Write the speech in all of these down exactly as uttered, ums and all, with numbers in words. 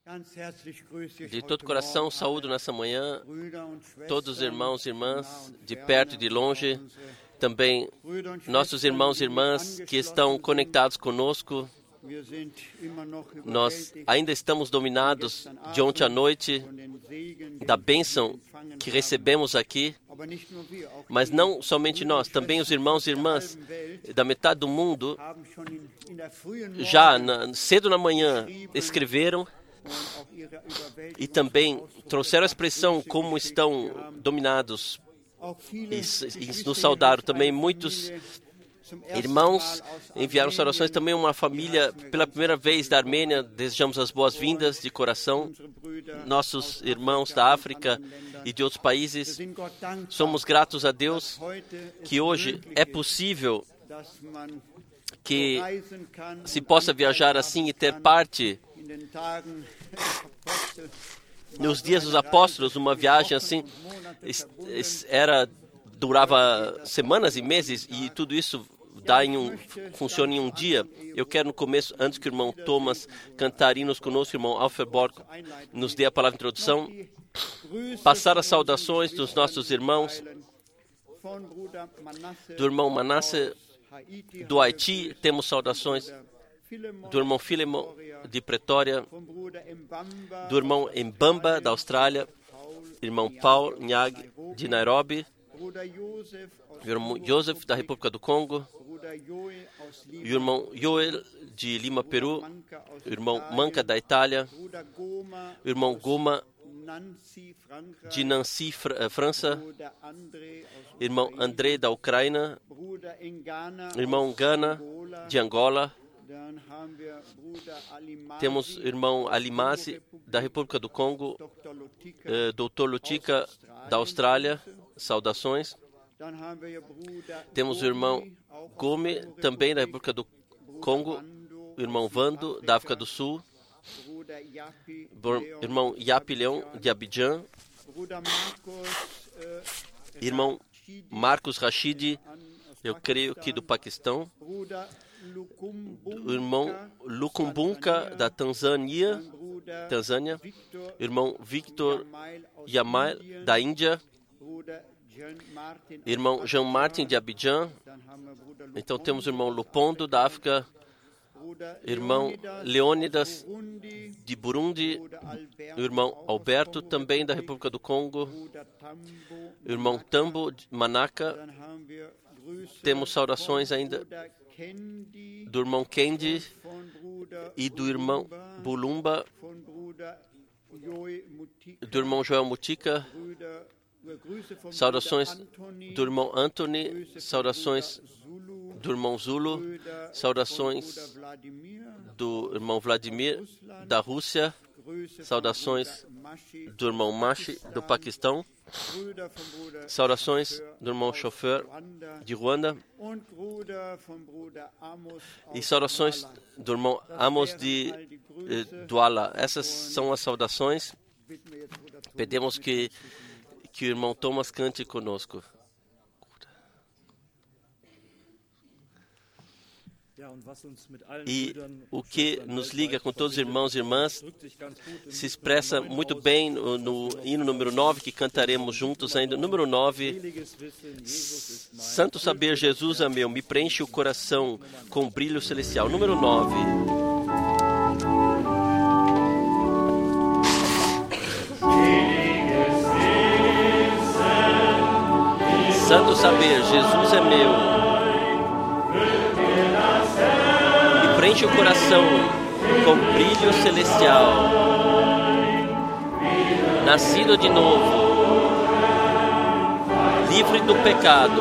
De todo coração, saúdo nessa manhã todos os irmãos e irmãs, de perto e de longe, também nossos irmãos e irmãs que estão conectados conosco. Nós ainda estamos dominados de ontem à noite da bênção que recebemos aqui, mas não somente nós, também os irmãos e irmãs da metade do mundo, já na, cedo na manhã, escreveram e também trouxeram a expressão como estão dominados e, e nos saudaram. Também muitos irmãos enviaram saudações, também uma família pela primeira vez da Armênia, desejamos as boas-vindas de coração. Nossos irmãos da África e de outros países, somos gratos a Deus que hoje é possível que se possa viajar assim e ter parte nos dias dos apóstolos. Uma viagem assim era durava semanas e meses, e tudo isso dá em um, funciona em um dia. Eu quero no começo, antes que o irmão Thomas cantar hinos conosco, o irmão Alfred Borg nos dê a palavra de introdução, passar as saudações dos nossos irmãos, do irmão Manasseh do Haiti, temos saudações do irmão Filemon de Pretória, do irmão Mbamba da Austrália, irmão Paul Nyag de Nairobi, o irmão Joseph da República do Congo, o irmão Joel de Lima, Peru, o irmão Manca da Itália, o irmão Goma de Nancy, França, irmão André da Ucrânia, irmão Gana de Angola. Temos o irmão Alimasi da República do Congo, eh, doutor Lutica da Austrália, saudações. Temos o irmão Gomes, também da República do Congo, o irmão Vando da África do Sul, o irmão Yapi Leão de Abidjan, irmão Marcos Rashidi, eu creio que do Paquistão, o irmão Lukumbunka da Tanzânia, Tanzânia, o irmão Victor Yamal da Índia, irmão Jean Martin de Abidjan. Então temos o irmão Lupondo da África, irmão Leônidas de Burundi, o irmão Alberto também da República do Congo, o irmão Tambo de Manaka. Temos saudações ainda do irmão Kendi e do irmão Bulumba, do irmão Joel Mutica, saudações do irmão Anthony, saudações do irmão Zulu, saudações do irmão Vladimir da Rússia, saudações do irmão Mashi do Paquistão, saudações do irmão Chauffeur de Ruanda e saudações do irmão Amos de eh, Douala. Essas são as saudações. Pedimos que, que o irmão Thomas cante conosco. E o que nos liga com todos os irmãos e irmãs se expressa muito bem no, no hino número nove, que cantaremos juntos ainda. Número nove, Santo saber, Jesus é meu, me preenche o coração com brilho celestial. Número nove. Santo saber, Jesus é meu, preenche o coração com brilho celestial. Nascido de novo, livre do pecado,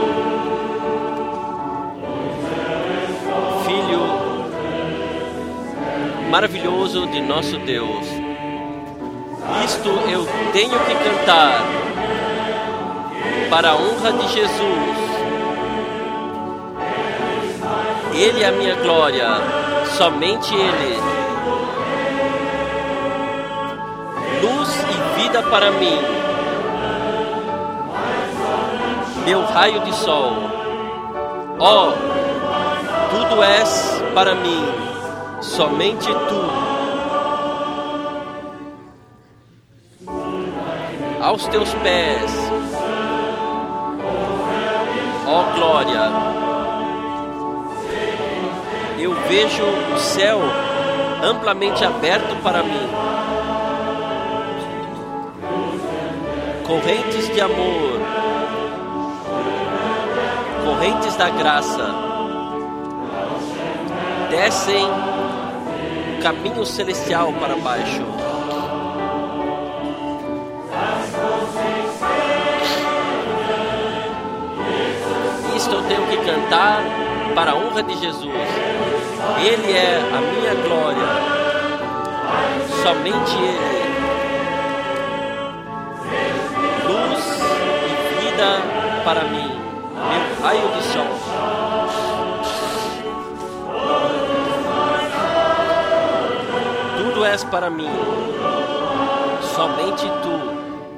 Filho maravilhoso de nosso Deus. Isto eu tenho que cantar para a honra de Jesus. Ele é a minha glória, somente Ele. Luz e vida para mim, meu raio de sol. Ó, oh, tudo és para mim, somente Tu. aos teus pés. Ó glória, eu vejo o céu amplamente aberto para mim. Correntes de amor, correntes da graça, descem o caminho celestial para baixo. Isto eu tenho que cantar para a honra de Jesus. Ele é a minha glória, somente Ele. Luz e vida para mim, meu raio de sol. Tudo és para mim, somente Tu.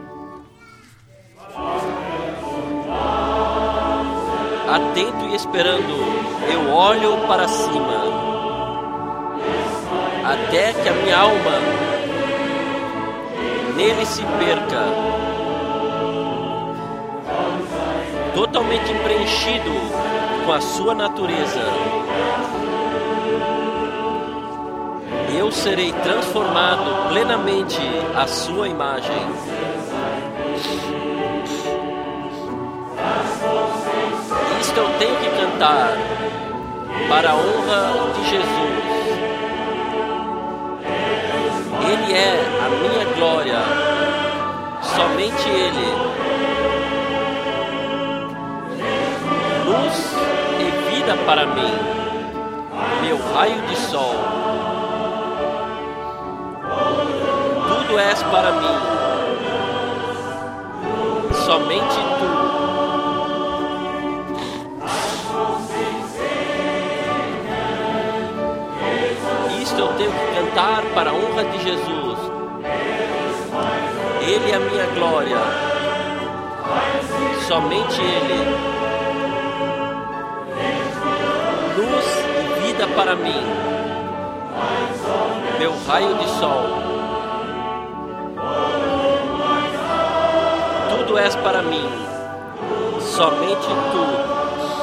Atento e esperando, eu olho para cima, até que a minha alma nele se perca, totalmente preenchido com a sua natureza. Eu serei transformado plenamente à sua imagem. Isto eu tenho que cantar para a honra de Jesus. Ele é a minha glória, somente Ele. Luz e vida para mim, meu raio de sol. Tudo és para mim, somente Tu. Isto eu tenho que cantar para a honra de Jesus. Ele é a minha glória, somente Ele. Luz e vida para mim, meu raio de sol. Tudo és para mim, somente Tu.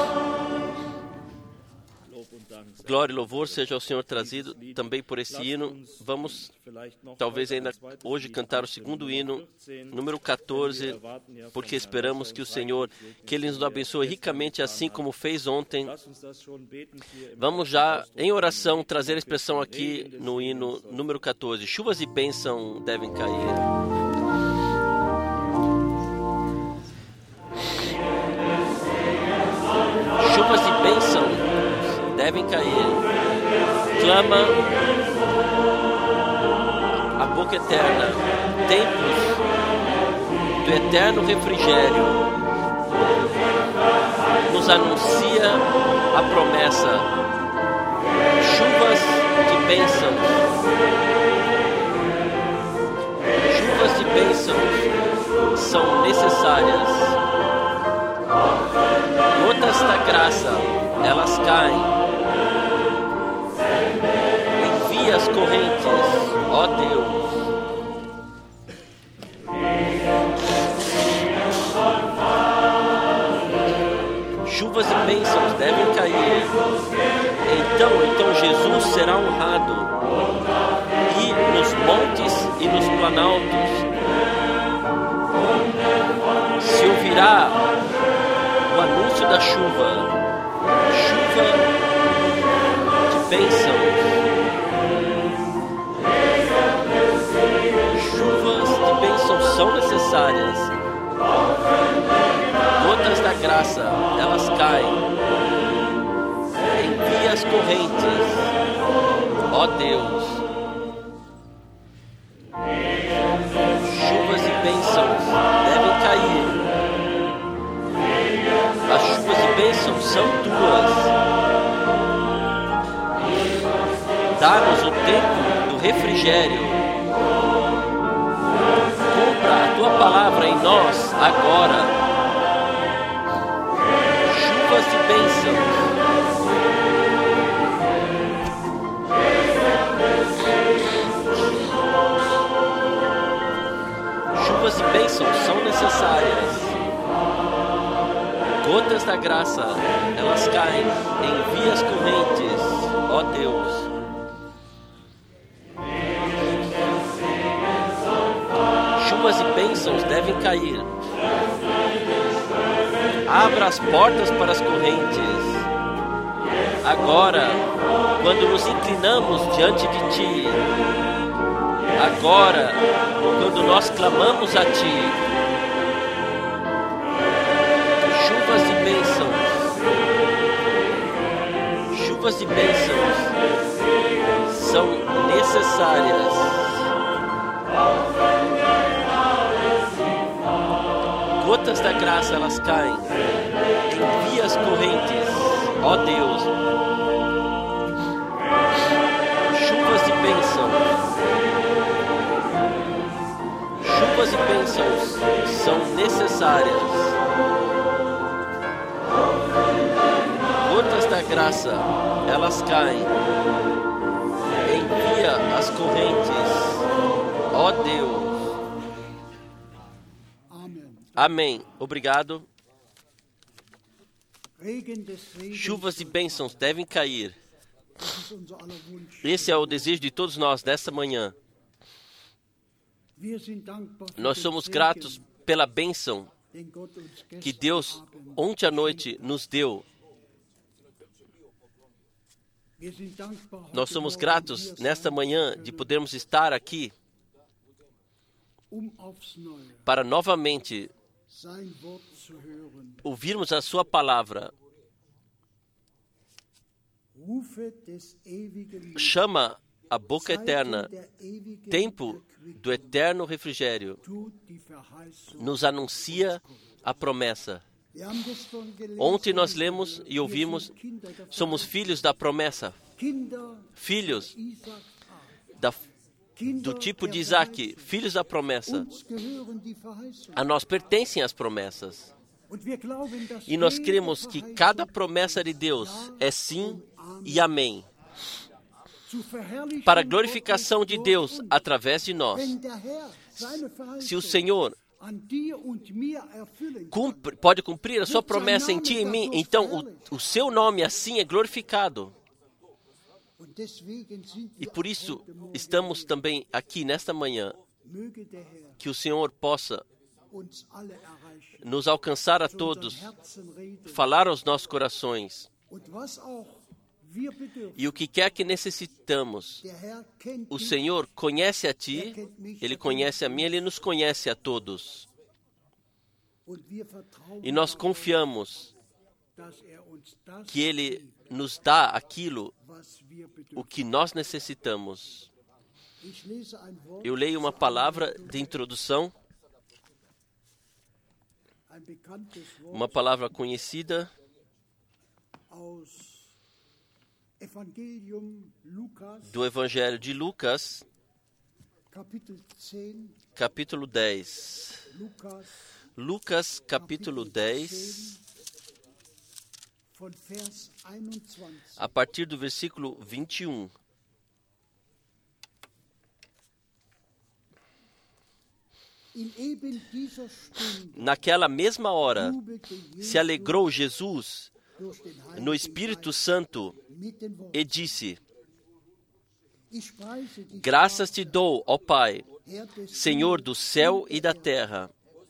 Glória e louvor seja ao Senhor trazido também por esse hino. Vamos, talvez ainda hoje, cantar o segundo hino, número quatorze, porque esperamos que o Senhor, que Ele nos abençoe ricamente, assim como fez ontem. Vamos já, em oração, trazer a expressão aqui no hino número quatorze. Chuvas e bênção devem cair. Chuvas e bênção devem cair. Clama a boca eterna, tempos do eterno refrigério. Nos anuncia a promessa. Chuvas de bênçãos. Chuvas de bênçãos são necessárias. Gotas da graça, elas caem. Envia as correntes, ó Deus. Chuvas e bênçãos devem cair. Então, então Jesus será honrado. E nos montes e nos planaltos se ouvirá o anúncio da chuva. Chuva de bênçãos. Chuvas de bênçãos são necessárias. Gotas da graça, elas caem. Envia as correntes, ó Deus. Chuvas e bênçãos devem cair. As chuvas e bênçãos são tuas. Dá-nos o tempo do refrigério. Cumpra a tua palavra em nós agora. Chuvas e bênçãos. Chuvas e bênçãos são necessárias. Gotas da graça, elas caem em vias correntes, ó Deus. Chuvas e bênçãos devem cair. Abra as portas para as correntes. Agora, quando nos inclinamos diante de Ti, agora, quando nós clamamos a Ti, chuvas e bênçãos, chuvas e bênçãos são necessárias. Gotas da graça, elas caem em vias correntes, ó Deus. Chuvas e bênçãos, chuvas e bênçãos são necessárias. Gotas da graça, elas caem em via as correntes, ó Deus. Amém. Obrigado. Chuvas e bênçãos devem cair. Esse é o desejo de todos nós nesta manhã. Nós somos gratos pela bênção que Deus ontem à noite nos deu. Nós somos gratos nesta manhã de podermos estar aqui para novamente ouvirmos a sua palavra. Chama a boca eterna, tempo do eterno refrigério, nos anuncia a promessa. Ontem nós lemos e ouvimos, somos filhos da promessa, filhos da do tipo de Isaac, filhos da promessa. A nós pertencem as promessas. E nós cremos que cada promessa de Deus é sim e amém. Para a glorificação de Deus através de nós. Se o Senhor cumpre, pode cumprir a sua promessa em ti e em mim, então o, o seu nome assim é glorificado. E por isso estamos também aqui nesta manhã, que o Senhor possa nos alcançar a todos, falar aos nossos corações. E o que quer que necessitamos, o Senhor conhece a ti, Ele conhece a mim, Ele nos conhece a todos. E nós confiamos que Ele nos dá aquilo o que nós necessitamos. Eu leio uma palavra de introdução, uma palavra conhecida do Evangelho de Lucas, capítulo dez. Lucas, capítulo dez, a partir do versículo vinte e um. Naquela mesma hora, se alegrou Jesus no Espírito Santo e disse: Graças te dou, ó Pai, Senhor do céu e da terra,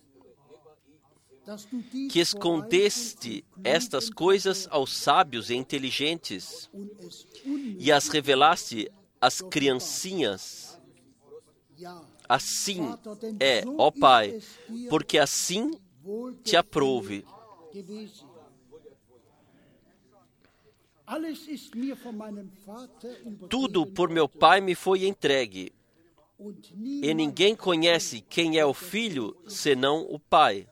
que escondeste estas coisas aos sábios e inteligentes e as revelaste às criancinhas. Assim é, ó Pai, porque assim te aprouve. Tudo por meu Pai me foi entregue, e ninguém conhece quem é o Filho senão o Pai,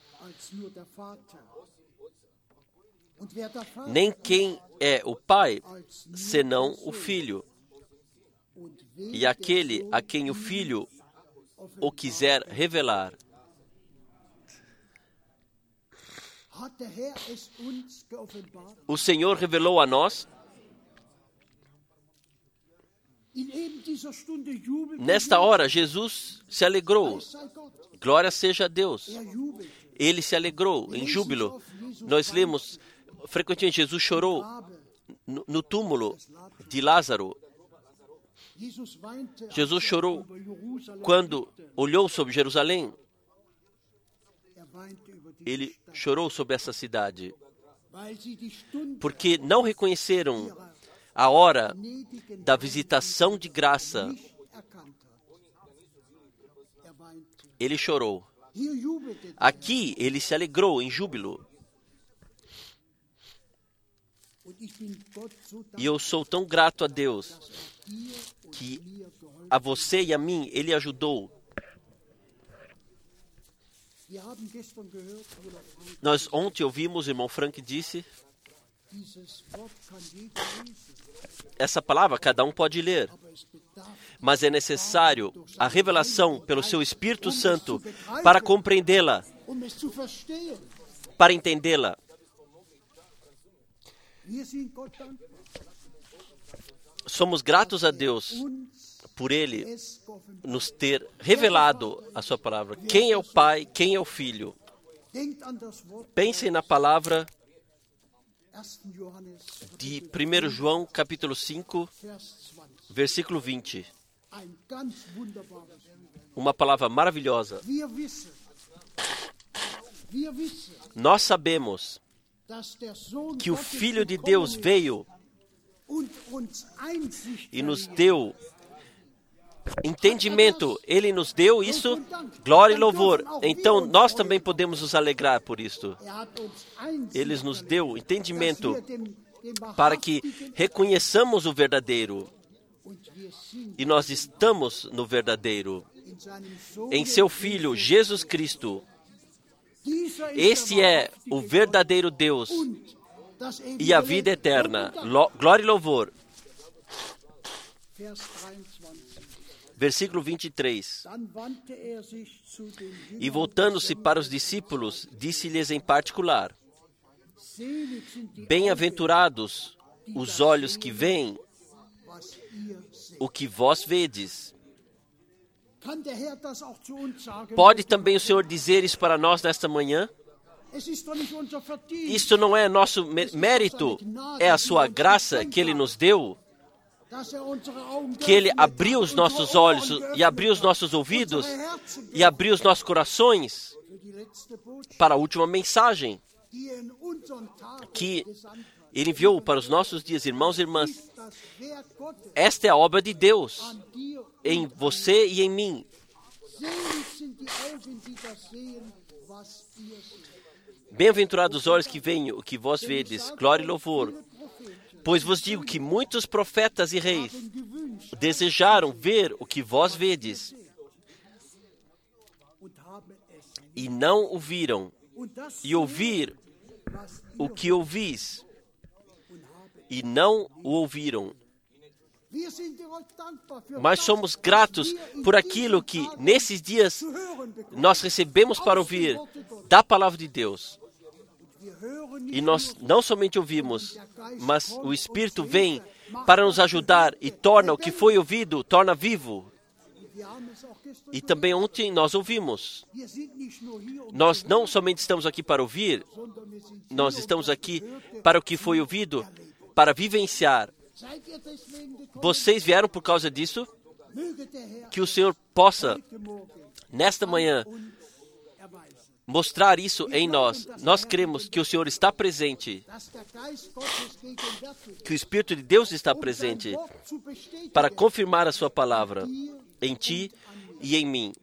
nem quem é o Pai senão o Filho, e aquele a quem o Filho o quiser revelar. O Senhor revelou a nós. Nesta hora, Jesus se alegrou. Glória seja a Deus. Ele se alegrou em júbilo. Nós lemos frequentemente, Jesus chorou no, no túmulo de Lázaro. Jesus chorou quando olhou sobre Jerusalém. Ele chorou sobre essa cidade, porque não reconheceram a hora da visitação de graça. Ele chorou. Aqui ele se alegrou em júbilo. E eu sou tão grato a Deus que a você e a mim Ele ajudou. Nós ontem ouvimos, o irmão Frank disse, essa palavra cada um pode ler, mas é necessário a revelação pelo seu Espírito Santo para compreendê-la, para entendê-la. Somos gratos a Deus por Ele nos ter revelado a sua palavra. Quem é o Pai, quem é o Filho? Pensem na palavra de primeiro João, capítulo cinco, versículo vinte. Uma palavra maravilhosa. Nós sabemos que o Filho de Deus veio e nos deu entendimento. Ele nos deu isso, glória e louvor. Então, nós também podemos nos alegrar por isto. Ele nos deu entendimento para que reconheçamos o verdadeiro. E nós estamos no verdadeiro. Em seu Filho, Jesus Cristo. Esse é o verdadeiro Deus e a vida eterna. Glória e louvor. Versículo vinte e três. E voltando-se para os discípulos, disse-lhes em particular: Bem-aventurados os olhos que veem o que vós vedes. Pode também o Senhor dizer isso para nós nesta manhã? Isto não é nosso mérito, é a sua graça que Ele nos deu, que Ele abriu os nossos olhos e abriu os nossos ouvidos e abriu os nossos corações para a última mensagem que Ele enviou para os nossos dias. Irmãos e irmãs, esta é a obra de Deus em você e em mim. Bem-aventurados os olhos que veem o que vós vedes, glória e louvor. Pois vos digo que muitos profetas e reis desejaram ver o que vós vedes e não o viram, e ouvir o que ouvis e não o ouviram. Mas somos gratos por aquilo que nesses dias nós recebemos para ouvir da palavra de Deus. E nós não somente ouvimos, mas o Espírito vem para nos ajudar e torna o que foi ouvido, torna vivo. E também ontem nós ouvimos. Nós não somente estamos aqui para ouvir, nós estamos aqui para o que foi ouvido, para vivenciar. Vocês vieram por causa disso? Que o Senhor possa, nesta manhã, mostrar isso em nós. Nós cremos que o Senhor está presente, que o Espírito de Deus está presente para confirmar a sua palavra em ti e em mim.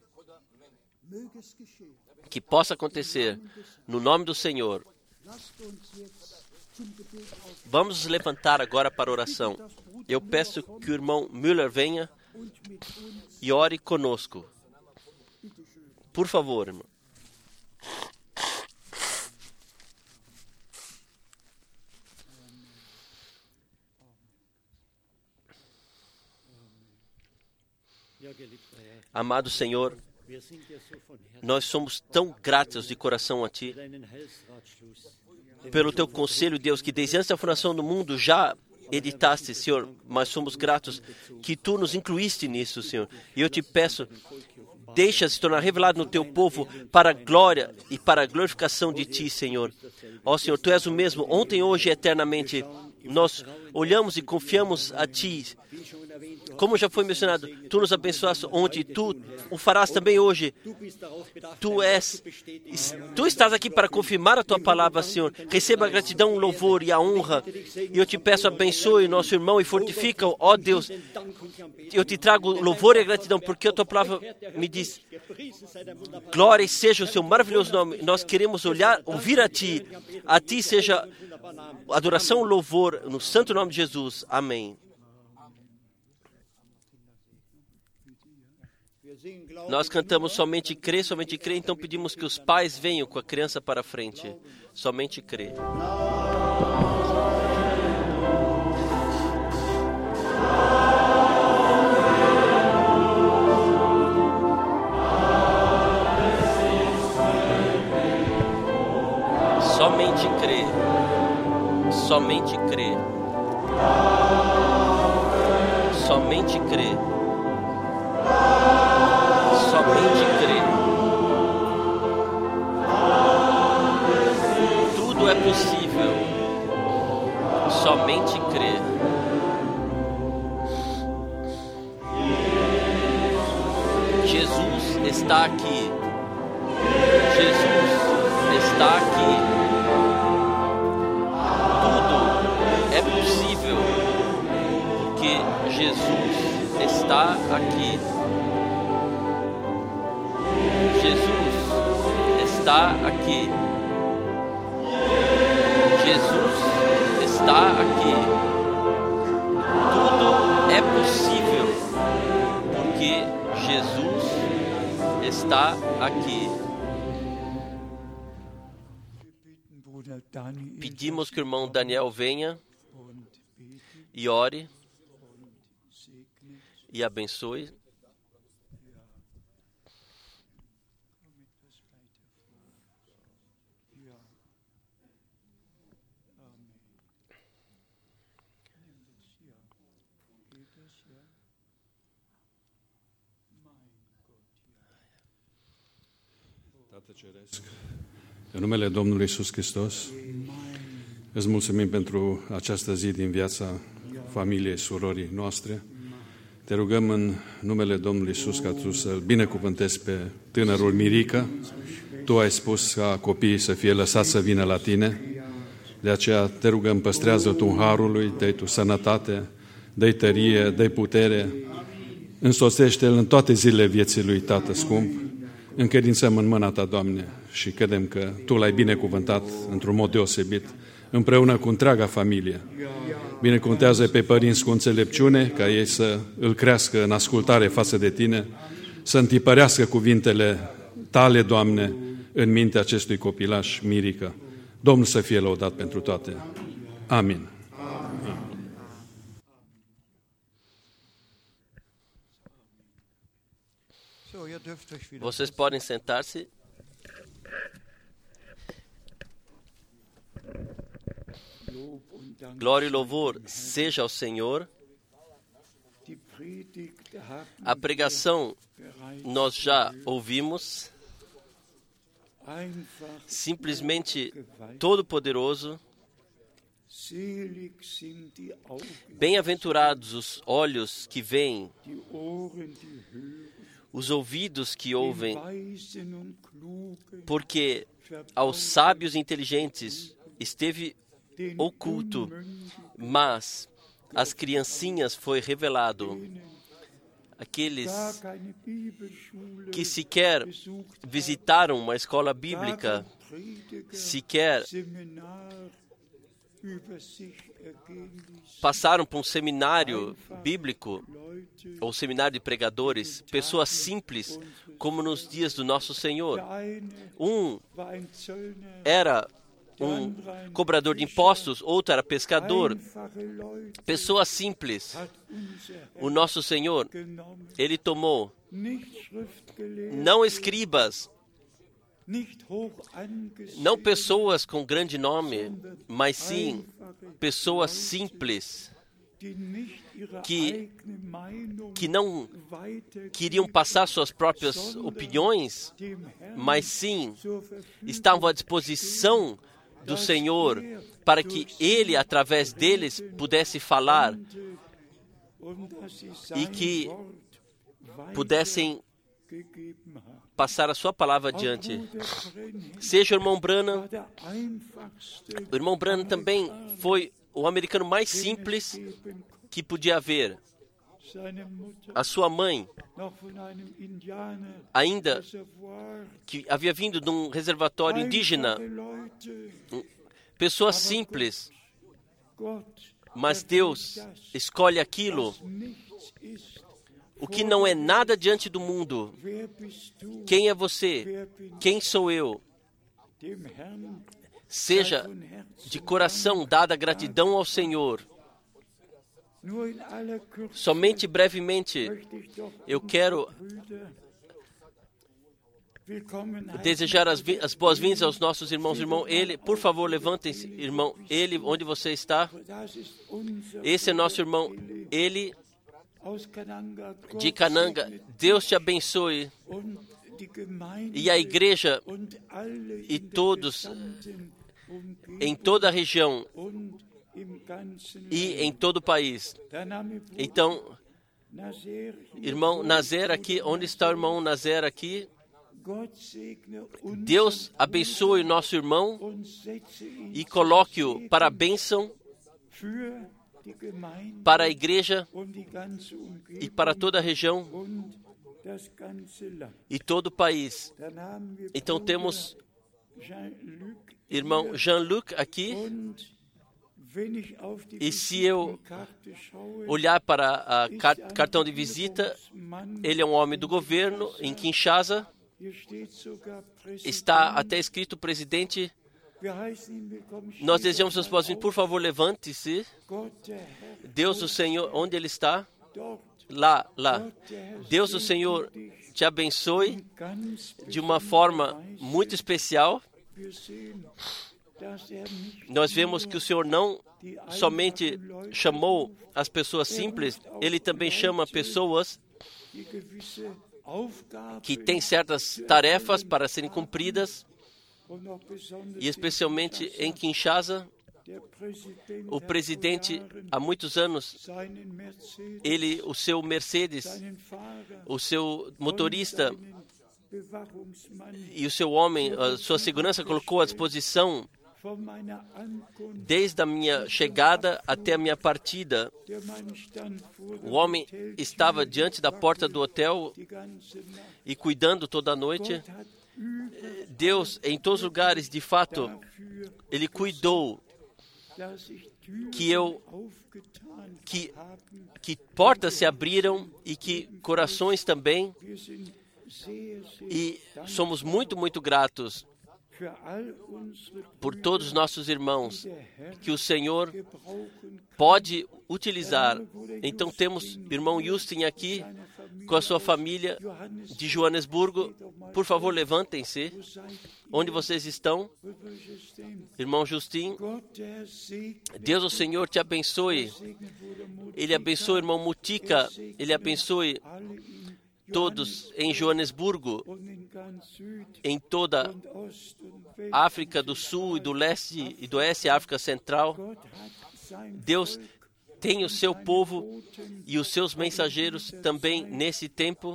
Que possa acontecer no nome do Senhor. Vamos nos levantar agora para a oração. Eu peço que o irmão Müller venha e ore conosco. Por favor, irmão. Amado Senhor, nós somos tão gratos de coração a Ti, pelo Teu conselho, Deus, que desde antes da fundação do mundo já editaste, Senhor, mas somos gratos que Tu nos incluíste nisso, Senhor. E eu Te peço deixa se tornar revelado no teu povo para a glória e para a glorificação de ti, Senhor. Ó Senhor, tu és o mesmo ontem, hoje e eternamente. Nós olhamos e confiamos a ti. Como já foi mencionado, tu nos abençoaste ontem, tu o farás também hoje. Tu és, tu estás aqui para confirmar a tua palavra, Senhor. Receba a gratidão, o louvor e a honra. E eu te peço, abençoe o nosso irmão e fortifica-o, ó Deus. Eu te trago louvor e a gratidão, porque a tua palavra me diz: glória seja o seu maravilhoso nome. Nós queremos olhar, ouvir a ti. A ti seja adoração, louvor, no santo nome de Jesus. Amém. Nós cantamos somente crê, somente crê, então pedimos que os pais venham com a criança para frente. Somente crê. Somente crê. Somente crê. Somente crê. Somente crê. Tudo é possível. Somente crê. Jesus está aqui. Jesus está aqui. Tudo é possível porque Jesus está aqui. Jesus está aqui. Jesus está aqui. Tudo é possível porque Jesus está aqui. Pedimos que o irmão Daniel venha e ore e abençoe. Tată Ceresc, în numele Domnului Iisus Hristos, îți mulțumim pentru această zi din viața familiei surorii noastre. Te rugăm în numele Domnului Iisus ca Tu să-L binecuvântezi pe tânărul Mirica. Tu ai spus ca copiii să fie lăsați să vină la Tine. De aceea te rugăm, păstrează Tu harului, dă-i Tu sănătate, dă-i tărie, dă-i putere. Însoțește-L în toate zilele vieții lui, Tată scump. Încredințăm în mâna Ta, Doamne, și credem că Tu L-ai binecuvântat într-un mod deosebit, împreună cu întreaga familie. Binecuvântează pe părinți cu înțelepciune, ca ei să îl crească în ascultare față de Tine, să întipărească cuvintele Tale, Doamne, în mintea acestui copilaș Mirica. Domnul să fie lăudat pentru toate. Amin. Vocês podem sentar-se. Glória e louvor seja ao Senhor. A pregação nós já ouvimos. Simplesmente todo-poderoso. Bem-aventurados os olhos que veem, os ouvidos que ouvem, porque aos sábios e inteligentes esteve oculto, mas às criancinhas foi revelado. Aqueles que sequer visitaram uma escola bíblica, sequer passaram por um seminário bíblico ou seminário de pregadores, pessoas simples, como nos dias do nosso Senhor. Um era um cobrador de impostos, outro era pescador. Pessoas simples. O nosso Senhor, Ele tomou não escribas, não pessoas com grande nome, mas sim pessoas simples, que, que não queriam passar suas próprias opiniões, mas sim estavam à disposição do Senhor para que Ele, através deles, pudesse falar e que pudessem passar a sua palavra adiante. Seja o irmão Branham, o irmão Branham também foi o americano mais simples que podia haver. A sua mãe, ainda que havia vindo de um reservatório indígena, pessoa simples, mas Deus escolhe aquilo, o que não é nada diante do mundo. Quem é você? Quem sou eu? Seja de coração dada gratidão ao Senhor. Somente brevemente, eu quero desejar as, as boas-vindas aos nossos irmãos. Irmão, ele, por favor, levantem-se, irmão. Ele, onde você está? Esse é nosso irmão. Ele, de Cananga. Deus te abençoe. E a igreja e todos em toda a região e em todo o país. Então, irmão Nazer aqui, onde está o irmão Nazer aqui? Deus abençoe o nosso irmão e coloque-o para a bênção para a igreja e para toda a região e todo o país. Então temos irmão Jean-Luc aqui. E se eu olhar para o cartão de visita, ele é um homem do governo em Kinshasa. Está até escrito presidente. Nós desejamos as boas-vindas. Por favor, levante-se. Deus, o Senhor, onde Ele está? Lá, lá. Deus, o Senhor, te abençoe de uma forma muito especial. Nós vemos que o Senhor não somente chamou as pessoas simples, Ele também chama pessoas que têm certas tarefas para serem cumpridas. E especialmente em Kinshasa, o presidente, há muitos anos, ele, o seu Mercedes, o seu motorista e o seu homem, a sua segurança colocou à disposição desde a minha chegada até a minha partida. O homem estava diante da porta do hotel e cuidando toda a noite. Deus, em todos os lugares, de fato, Ele cuidou que eu, que, que portas se abriram e que corações também. E somos muito, muito gratos por todos os nossos irmãos que o Senhor pode utilizar. Então temos o irmão Justin aqui com a sua família de Joanesburgo. Por favor, levantem-se. Onde vocês estão? Irmão Justin, Deus, o Senhor, te abençoe. Ele abençoe o irmão Mutica. Ele abençoe todos em Joanesburgo, em toda a África do Sul e do Leste e do Oeste, África Central. Deus tem o seu povo e os seus mensageiros também nesse tempo,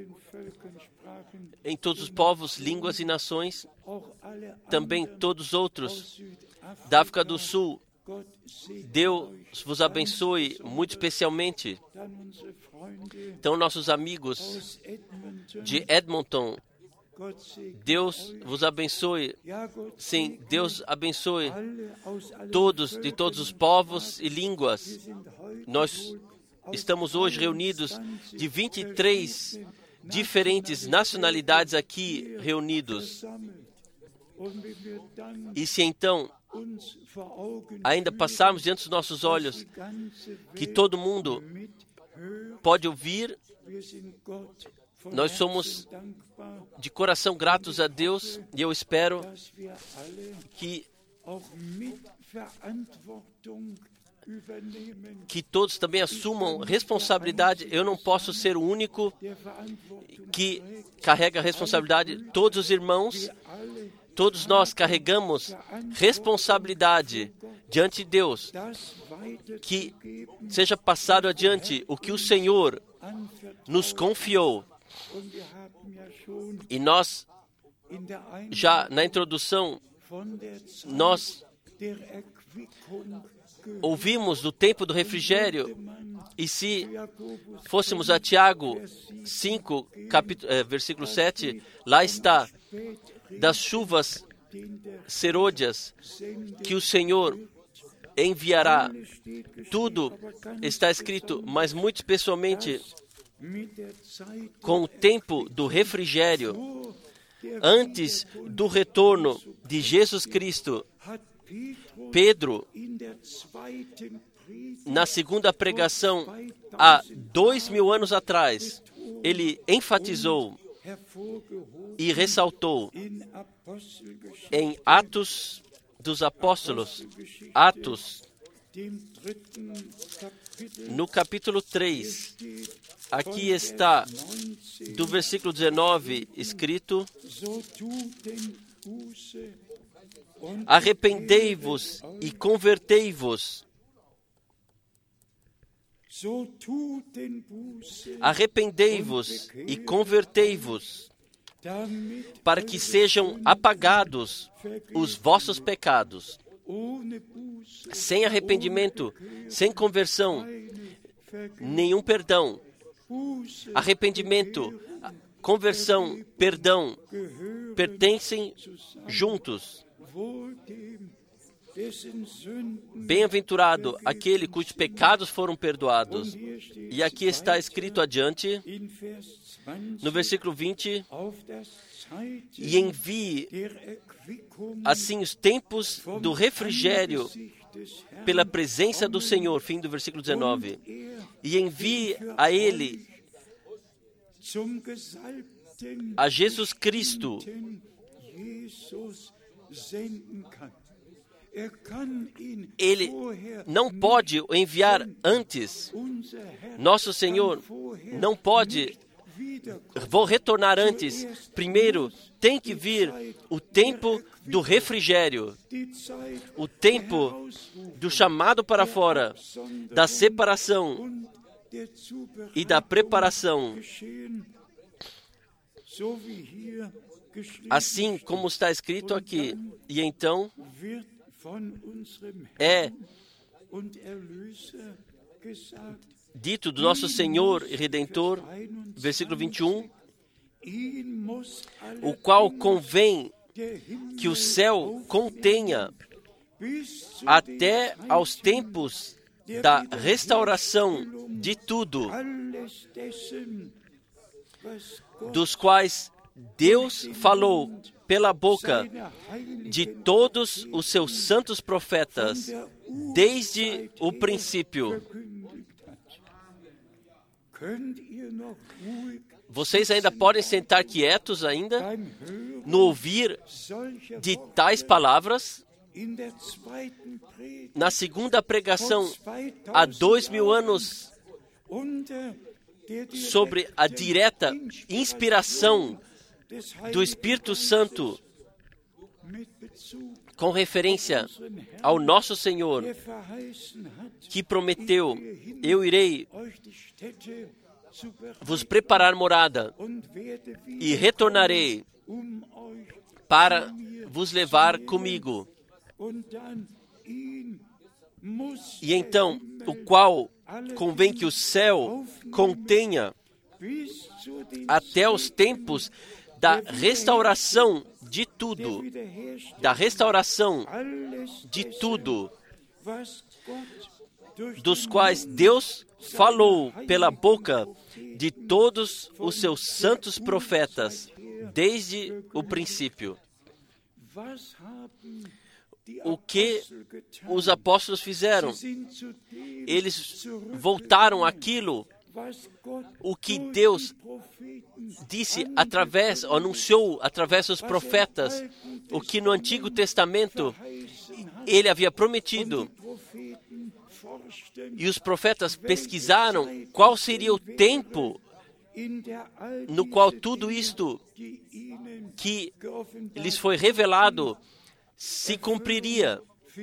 em todos os povos, línguas e nações, também todos os outros da África do Sul. Deus vos abençoe muito especialmente. Então, nossos amigos de Edmonton, Deus vos abençoe. Sim, Deus abençoe todos, de todos os povos e línguas. Nós estamos hoje reunidos de vinte e três diferentes nacionalidades aqui reunidos. E se então ainda passarmos diante dos nossos olhos que todo mundo pode ouvir, nós somos de coração gratos a Deus, e eu espero que que todos também assumam responsabilidade. Eu não posso ser o único que carrega a responsabilidade. Todos os irmãos, todos nós carregamos responsabilidade diante de Deus, que seja passado adiante o que o Senhor nos confiou. E nós, já na introdução, nós ouvimos do tempo do refrigério, e se fôssemos a Tiago cinco, capítulo, eh, versículo sete, lá está, das chuvas serôdias que o Senhor enviará. Tudo está escrito, mas muito especialmente com o tempo do refrigério, antes do retorno de Jesus Cristo. Pedro, na segunda pregação, há dois mil anos atrás, ele enfatizou e ressaltou em Atos dos Apóstolos, Atos, no capítulo três, aqui está, do versículo dezenove, escrito: arrependei-vos e convertei-vos. Arrependei-vos e convertei-vos, para que sejam apagados os vossos pecados. Sem arrependimento, sem conversão, nenhum perdão. Arrependimento, conversão, perdão, pertencem juntos. Bem-aventurado aquele cujos pecados foram perdoados. E aqui está escrito adiante, no versículo vinte, e envie assim os tempos do refrigério pela presença do Senhor, fim do versículo dezenove, e envie a Ele, a Jesus Cristo. Ele não pode enviar antes. Nosso Senhor não pode, vou retornar antes. Primeiro, tem que vir o tempo do refrigério, o tempo do chamado para fora, da separação e da preparação. Assim como está escrito aqui. E então é dito do nosso Senhor e Redentor, versículo vinte e um, o qual convém que o céu contenha até aos tempos da restauração de tudo, dos quais Deus falou pela boca de todos os seus santos profetas, desde o princípio. Vocês ainda podem sentar quietos ainda no ouvir de tais palavras? Na segunda pregação, há dois mil anos, sobre a direta inspiração do Espírito Santo, com referência ao nosso Senhor, que prometeu: eu irei vos preparar morada e retornarei para vos levar comigo. E então, o qual convém que o céu contenha até os tempos da restauração de tudo, da restauração de tudo, dos quais Deus falou pela boca de todos os seus santos profetas, desde o princípio. O que os apóstolos fizeram? Eles voltaram àquilo o que Deus disse através, anunciou através dos profetas, o que no Antigo Testamento Ele havia prometido. E os profetas pesquisaram qual seria o tempo no qual tudo isto que lhes foi revelado se cumpriria.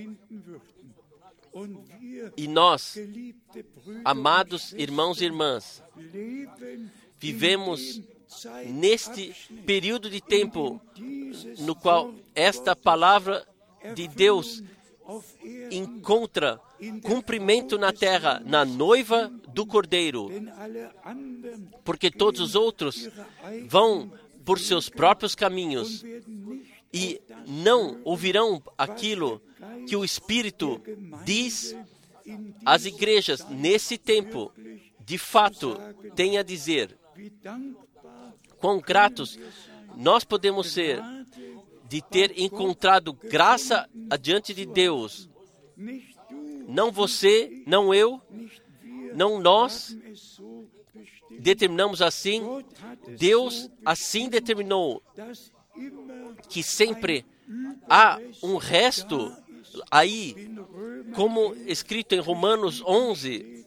E nós, amados irmãos e irmãs, vivemos neste período de tempo no qual esta palavra de Deus encontra cumprimento na terra, na noiva do Cordeiro, porque todos os outros vão por seus próprios caminhos e não ouvirão aquilo que o Espírito diz às igrejas nesse tempo. De fato, tem a dizer quão gratos nós podemos ser de ter encontrado graça adiante de Deus. Não você, não eu, não nós determinamos assim. Deus assim determinou que sempre há um resto aí, como escrito em Romanos onze,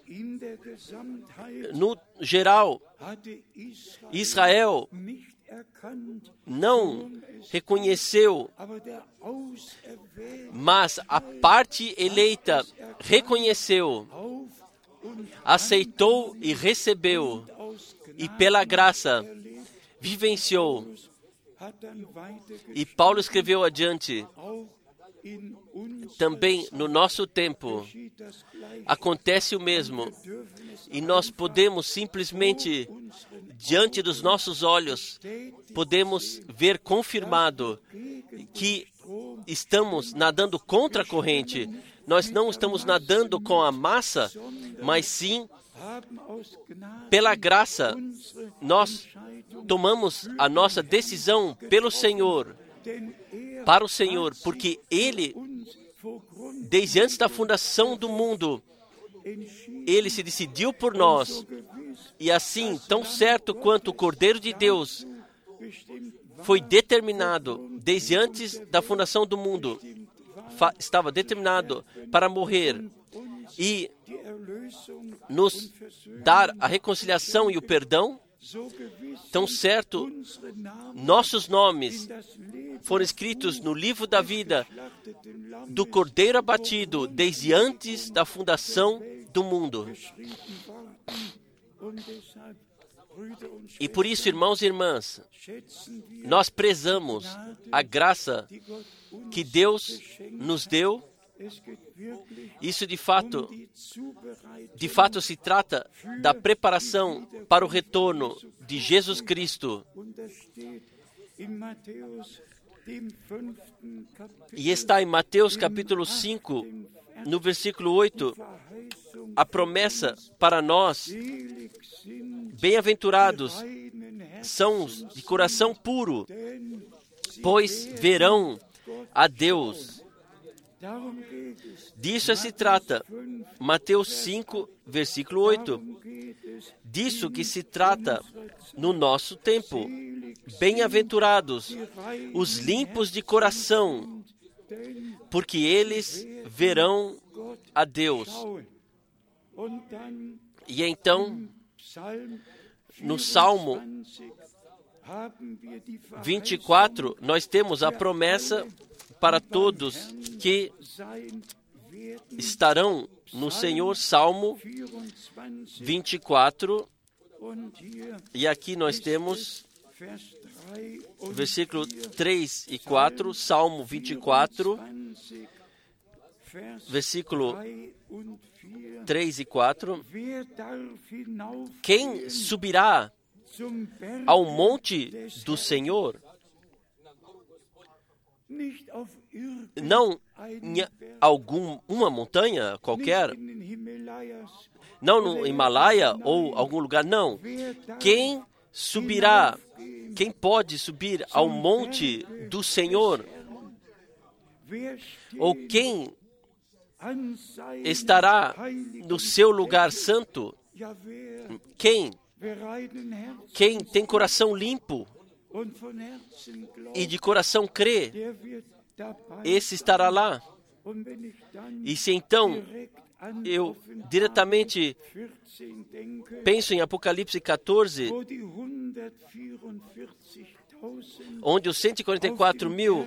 no geral, Israel não reconheceu, mas a parte eleita reconheceu, aceitou e recebeu, e pela graça vivenciou. E Paulo escreveu adiante: também no nosso tempo acontece o mesmo, e nós podemos simplesmente, diante dos nossos olhos, podemos ver confirmado que estamos nadando contra a corrente. Nós não estamos nadando com a massa, mas sim, pela graça, nós tomamos a nossa decisão pelo Senhor, para o Senhor, porque Ele, desde antes da fundação do mundo, Ele se decidiu por nós. E assim, tão certo quanto o Cordeiro de Deus foi determinado desde antes da fundação do mundo, estava determinado para morrer e nos dar a reconciliação e o perdão, tão certo nossos nomes foram escritos no livro da vida do Cordeiro abatido desde antes da fundação do mundo. E por isso, irmãos e irmãs, nós prezamos a graça que Deus nos deu. Isso de fato, de fato se trata da preparação para o retorno de Jesus Cristo. E está em Mateus capítulo cinco, no versículo oito, a promessa para nós: bem-aventurados são os de coração puro, pois verão a Deus. Disso se trata, Mateus cinco, versículo oito. Disso que se trata no nosso tempo. Bem-aventurados os limpos de coração, porque eles verão a Deus. E então, no Salmo vinte e quatro, nós temos a promessa para todos que estarão no Senhor. Salmo vinte e quatro, e aqui nós temos versículo três e quatro, Salmo vinte e quatro, versículo três e quatro. Quem subirá ao monte do Senhor? Não em algum, uma montanha qualquer, não no Himalaia ou algum lugar, não. Quem subirá, quem pode subir ao monte do Senhor? Ou quem estará no seu lugar santo? Quem? Quem tem coração limpo e de coração crê, esse estará lá. E se então eu diretamente penso em Apocalipse quatorze, onde os cento e quarenta e quatro mil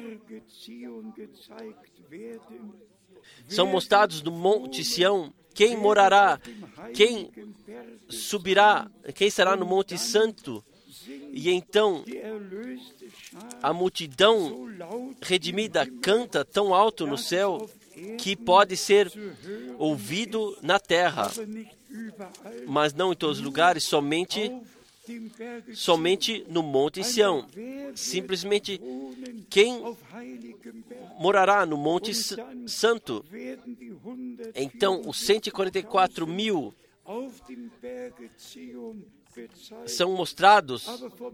são mostrados no Monte Sião, quem morará, quem subirá, quem estará no Monte Santo. E então a multidão redimida canta tão alto no céu que pode ser ouvido na terra, mas não em todos os lugares, somente, somente no Monte Sião. Simplesmente quem morará no Monte Santo. Então, os cento e quarenta e quatro mil são mostrados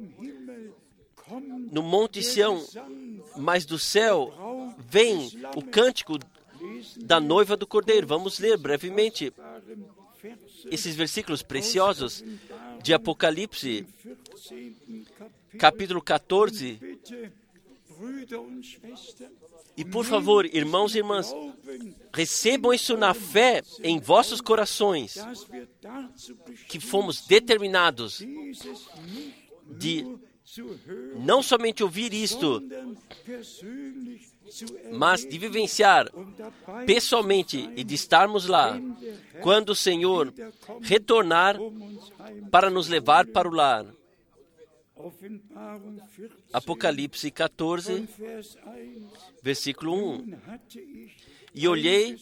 no Monte Sião, mas do céu vem o cântico da noiva do Cordeiro. Vamos ler brevemente esses versículos preciosos de Apocalipse, capítulo quatorze. E por favor, irmãos e irmãs, recebam isso na fé em vossos corações, que fomos determinados de não somente ouvir isto, mas de vivenciar pessoalmente e de estarmos lá quando o Senhor retornar para nos levar para o lar. Apocalipse quatorze, versículo um. E olhei,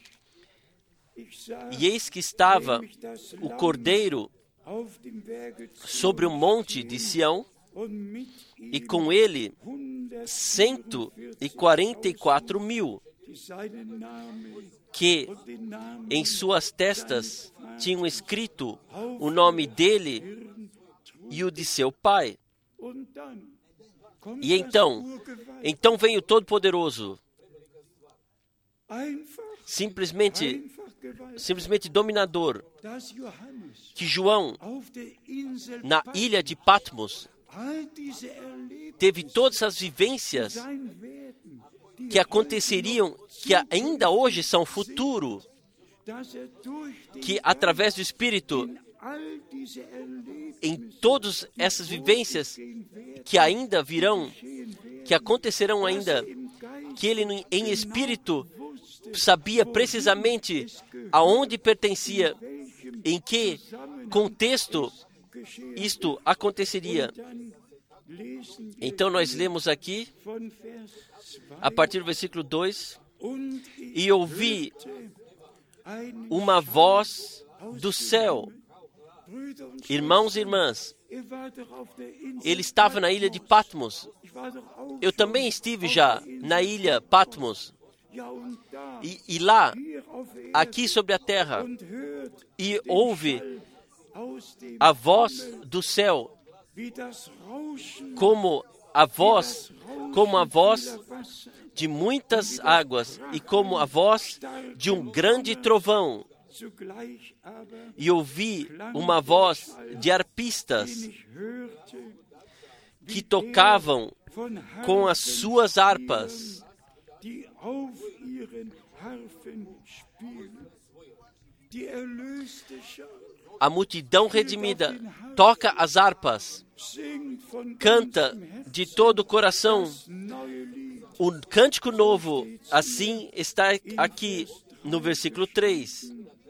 e eis que estava o Cordeiro sobre o monte de Sião, e com ele cento e quarenta e quatro mil, que em suas testas tinham escrito o nome dele e o de seu pai. E então, então vem o Todo-Poderoso, simplesmente, simplesmente dominador, que João, na ilha de Patmos, teve todas as vivências que aconteceriam, que ainda hoje são futuro, que através do Espírito, em todas essas vivências que ainda virão, que acontecerão ainda, que ele em Espírito sabia precisamente aonde pertencia, em que contexto isto aconteceria. Então nós lemos aqui, a partir do versículo dois, e ouvi uma voz do céu. Irmãos e irmãs, ele estava na ilha de Patmos. Eu também estive já na ilha Patmos. E, e lá, aqui sobre a terra, e ouve a voz do céu, como a voz, como a voz de muitas águas e como a voz de um grande trovão. E ouvi uma voz de arpistas que tocavam com as suas harpas. A multidão redimida toca as harpas, canta de todo o coração um cântico novo. Assim está aqui no versículo três.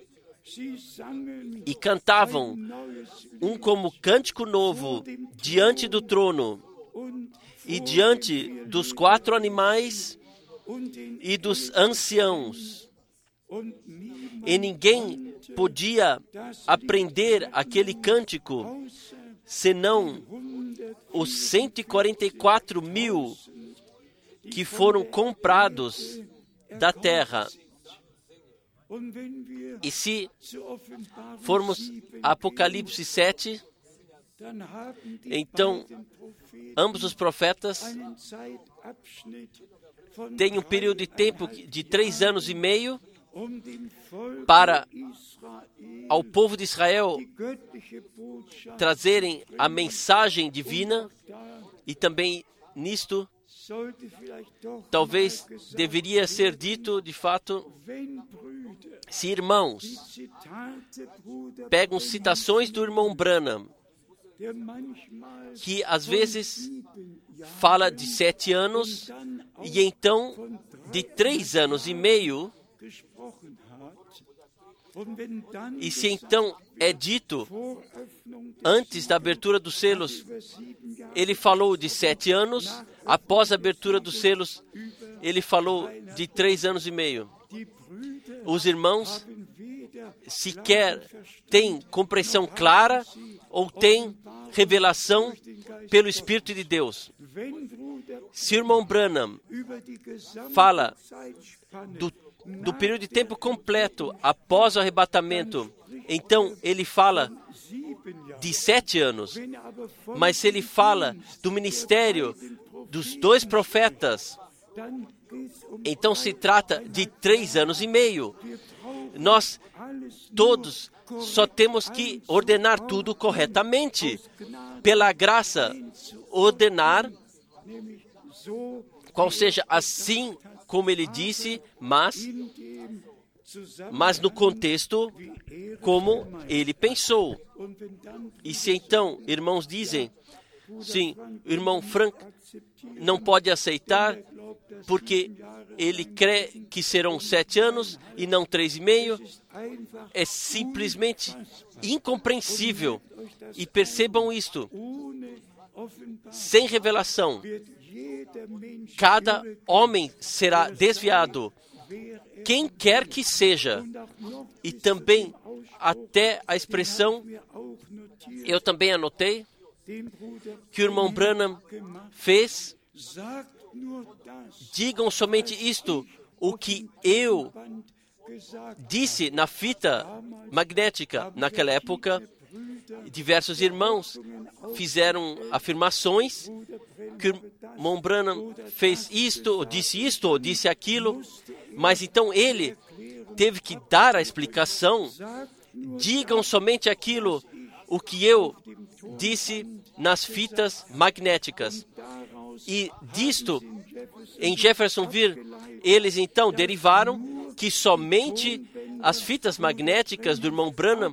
E cantavam um como cântico novo diante do trono e diante dos quatro animais e dos anciãos. E ninguém podia aprender aquele cântico senão os cento e quarenta e quatro mil que foram comprados da terra. E se formos a Apocalipse sete, então ambos os profetas têm um período de tempo de três anos e meio para ao povo de Israel trazerem a mensagem divina, e também nisto talvez deveria ser dito, de fato, se irmãos pegam citações do irmão Branham, que às vezes fala de sete anos e então de três anos e meio, e se então é dito, antes da abertura dos selos, ele falou de sete anos, após a abertura dos selos, ele falou de três anos e meio. Os irmãos sequer têm compreensão clara ou têm revelação pelo Espírito de Deus. Se o irmão Branham fala do, do período de tempo completo após o arrebatamento, então ele fala de sete anos. Mas se ele fala do ministério dos dois profetas, então se trata de três anos e meio. Nós todos só temos que ordenar tudo corretamente. Pela graça, ordenar, qual seja assim como ele disse, mas, mas no contexto como ele pensou. E se então irmãos dizem, sim, o irmão Frank não pode aceitar porque ele crê que serão sete anos e não três e meio, é simplesmente incompreensível. E percebam isto, sem revelação, cada homem será desviado, quem quer que seja. E também até a expressão, eu também anotei, que o irmão Branham fez, digam somente isto, o que eu disse na fita magnética. Naquela época, diversos irmãos fizeram afirmações que o irmão Branham fez isto, ou disse isto, ou disse aquilo, mas então ele teve que dar a explicação. Digam somente aquilo, o que eu disse nas fitas magnéticas. E disto, em Jeffersonville, eles então derivaram que somente as fitas magnéticas do irmão Branham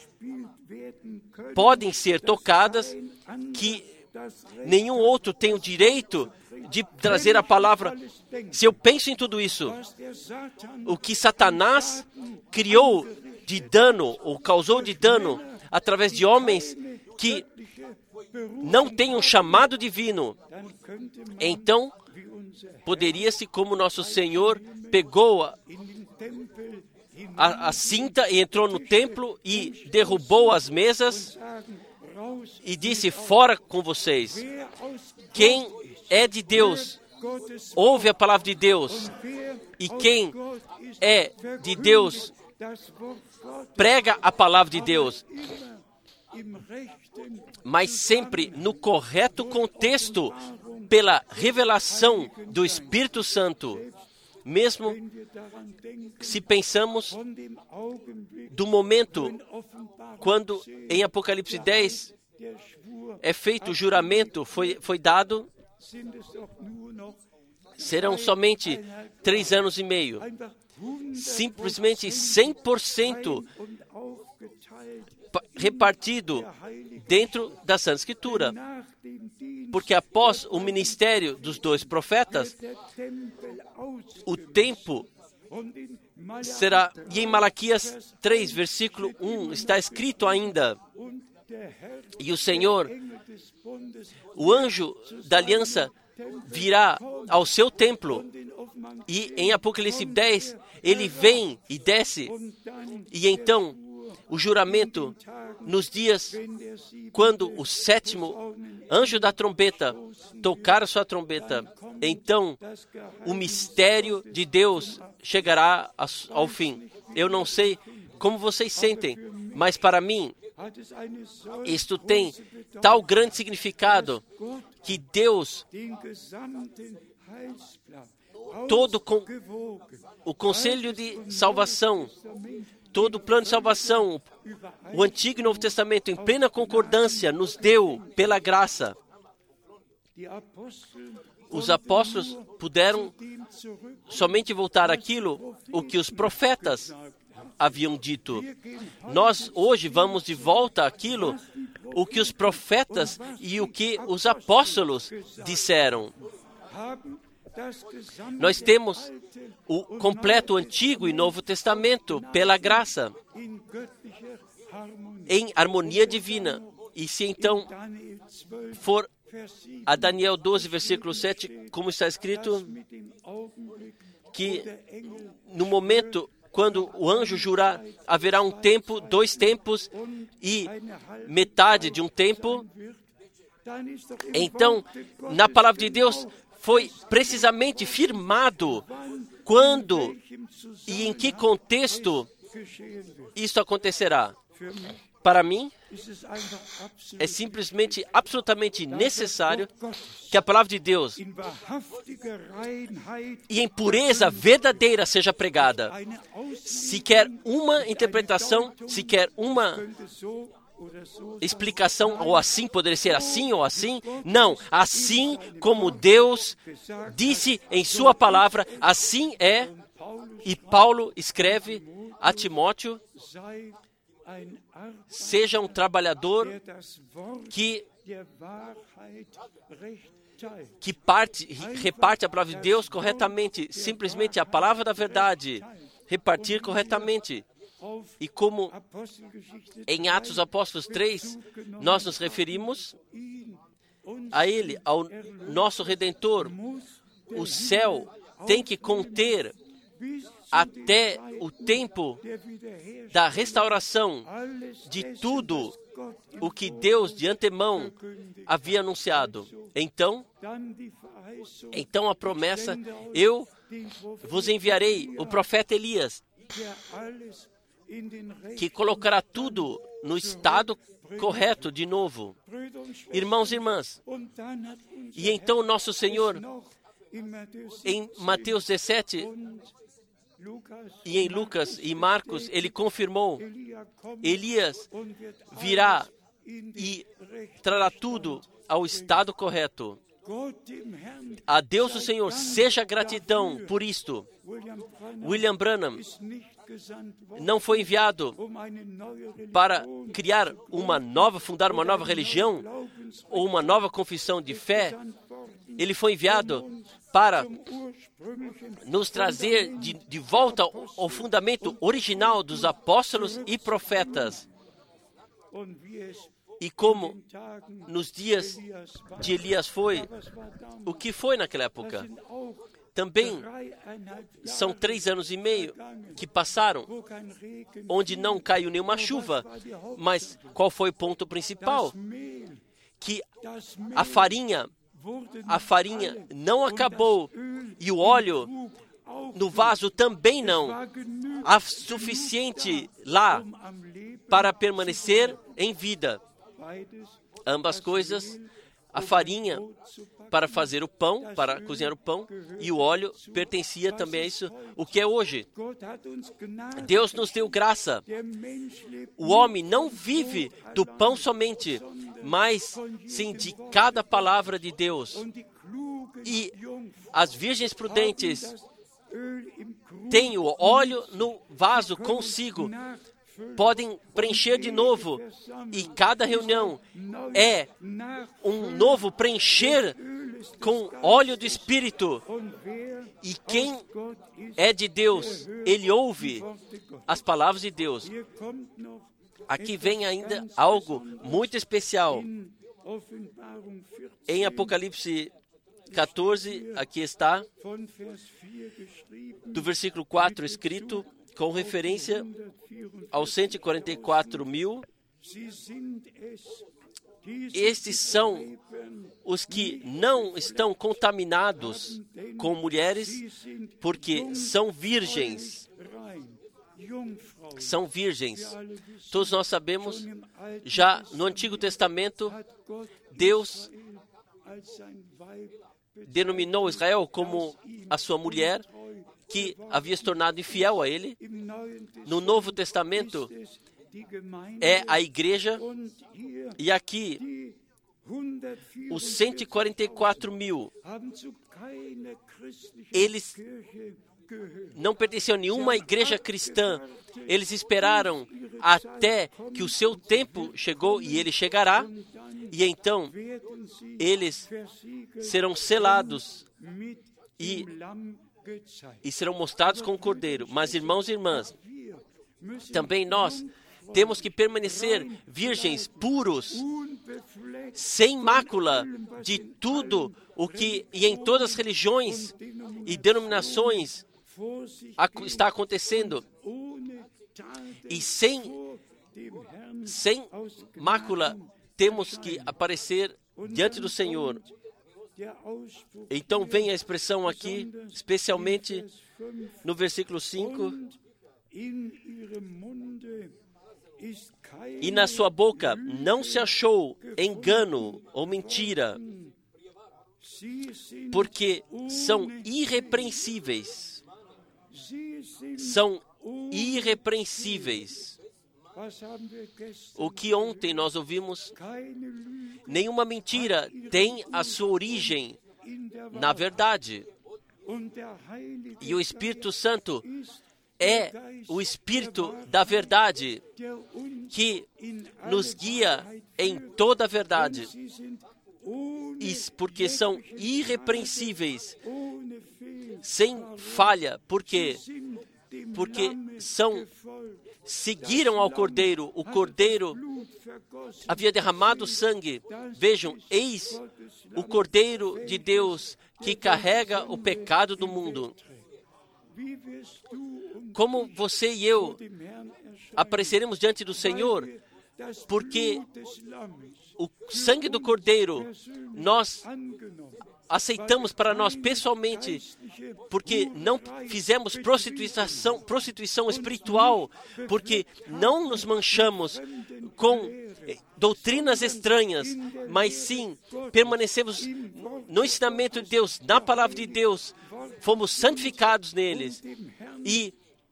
podem ser tocadas, que nenhum outro tem o direito de trazer a palavra. Se eu penso em tudo isso, o que Satanás criou de dano, ou causou de dano, através de homens que não têm um chamado divino, então poderia-se, como nosso Senhor pegou a, a, a cinta e entrou no templo e derrubou as mesas e disse, fora com vocês. Quem é de Deus, ouve a palavra de Deus, e quem é de Deus, prega a palavra de Deus, mas sempre no correto contexto, pela revelação do Espírito Santo. Mesmo se pensamos do momento quando em Apocalipse dez é feito o juramento, foi, foi dado, serão somente três anos e meio. Simplesmente cem por cento repartido dentro da Santa Escritura. Porque após o ministério dos dois profetas, o tempo será... E em Malaquias três, versículo um, está escrito ainda, e o Senhor, o anjo da aliança, virá ao seu templo. E em Apocalipse dez, ele vem e desce, e então o juramento nos dias quando o sétimo anjo da trombeta tocar a sua trombeta, então o mistério de Deus chegará ao fim. Eu não sei como vocês sentem, mas para mim isto tem tal grande significado que Deus, todo com, o conselho de salvação, todo o plano de salvação, o Antigo e Novo Testamento, em plena concordância, nos deu pela graça. Os apóstolos puderam somente voltar àquilo o que os profetas haviam dito. Nós hoje vamos de volta àquilo o que os profetas e o que os apóstolos disseram. Nós temos o completo Antigo e Novo Testamento pela graça, em harmonia divina. E se então for a Daniel doze, versículo sete, como está escrito, que no momento quando o anjo jurar, haverá um tempo, dois tempos e metade de um tempo. Então, na palavra de Deus, foi precisamente firmado quando e em que contexto isso acontecerá. Para mim, é simplesmente, absolutamente necessário que a palavra de Deus e em pureza verdadeira seja pregada. Se quer uma interpretação, se quer uma explicação, ou assim poderia ser assim ou assim, não. Assim como Deus disse em sua palavra, assim é. E Paulo escreve a Timóteo: seja um trabalhador que, que parte, reparte a palavra de Deus corretamente, simplesmente a palavra da verdade, repartir corretamente. E como em Atos dos Apóstolos três, nós nos referimos a Ele, ao nosso Redentor, o céu tem que conter até o tempo da restauração de tudo o que Deus de antemão havia anunciado. Então, então a promessa: eu vos enviarei o profeta Elias, que colocará tudo no estado correto de novo. Irmãos e irmãs, e então nosso Senhor, em Mateus dezessete, e em Lucas e Marcos, ele confirmou: Elias virá e trará tudo ao estado correto. A Deus o Senhor seja gratidão por isto. William Branham não foi enviado para criar uma nova, fundar uma nova religião ou uma nova confissão de fé. Ele foi enviado para nos trazer de, de volta ao fundamento original dos apóstolos e profetas. E como nos dias de Elias foi, o que foi naquela época? Também são três anos e meio que passaram, onde não caiu nenhuma chuva. Mas qual foi o ponto principal? Que a farinha A farinha não acabou e o óleo no vaso também não. Há suficiente lá para permanecer em vida. Ambas coisas, a farinha para fazer o pão, para cozinhar o pão, e o óleo pertencia também a isso, o que é hoje. Deus nos deu graça. O homem não vive do pão somente, mas sim de cada palavra de Deus. E as virgens prudentes têm o óleo no vaso consigo, podem preencher de novo, e cada reunião é um novo preencher com óleo do Espírito. E quem é de Deus, ele ouve as palavras de Deus. Aqui vem ainda algo muito especial. Em Apocalipse quatorze, aqui está, do versículo quatro escrito, com referência aos cento e quarenta e quatro mil. Estes são os que não estão contaminados com mulheres, porque são virgens. São virgens. Todos nós sabemos, já no Antigo Testamento, Deus denominou Israel como a sua mulher, que havia se tornado infiel a ele. No Novo Testamento, é a igreja, e aqui os cento e quarenta e quatro mil, eles não pertenciam a nenhuma igreja cristã. Eles esperaram até que o seu tempo chegou, e ele chegará, e então eles serão selados e, e serão mostrados com o Cordeiro. Mas, irmãos e irmãs, também nós temos que permanecer virgens, puros, sem mácula de tudo o que, e em todas as religiões e denominações está acontecendo, e sem, sem mácula temos que aparecer diante do Senhor. Então vem a expressão aqui, especialmente no versículo cinco, e na sua boca não se achou engano ou mentira, porque são irrepreensíveis. São irrepreensíveis. O que ontem nós ouvimos, nenhuma mentira tem a sua origem na verdade. E o Espírito Santo é o Espírito da verdade, que nos guia em toda a verdade. Isso porque são irrepreensíveis, sem falha, porque porque são seguiram ao Cordeiro. O Cordeiro havia derramado sangue. Vejam, eis o Cordeiro de Deus que carrega o pecado do mundo. Como você e eu apareceremos diante do Senhor, porque o sangue do Cordeiro nós aceitamos para nós pessoalmente, porque não fizemos prostituição, prostituição espiritual, porque não nos manchamos com doutrinas estranhas, mas sim permanecemos no ensinamento de Deus, na palavra de Deus, fomos santificados neles e,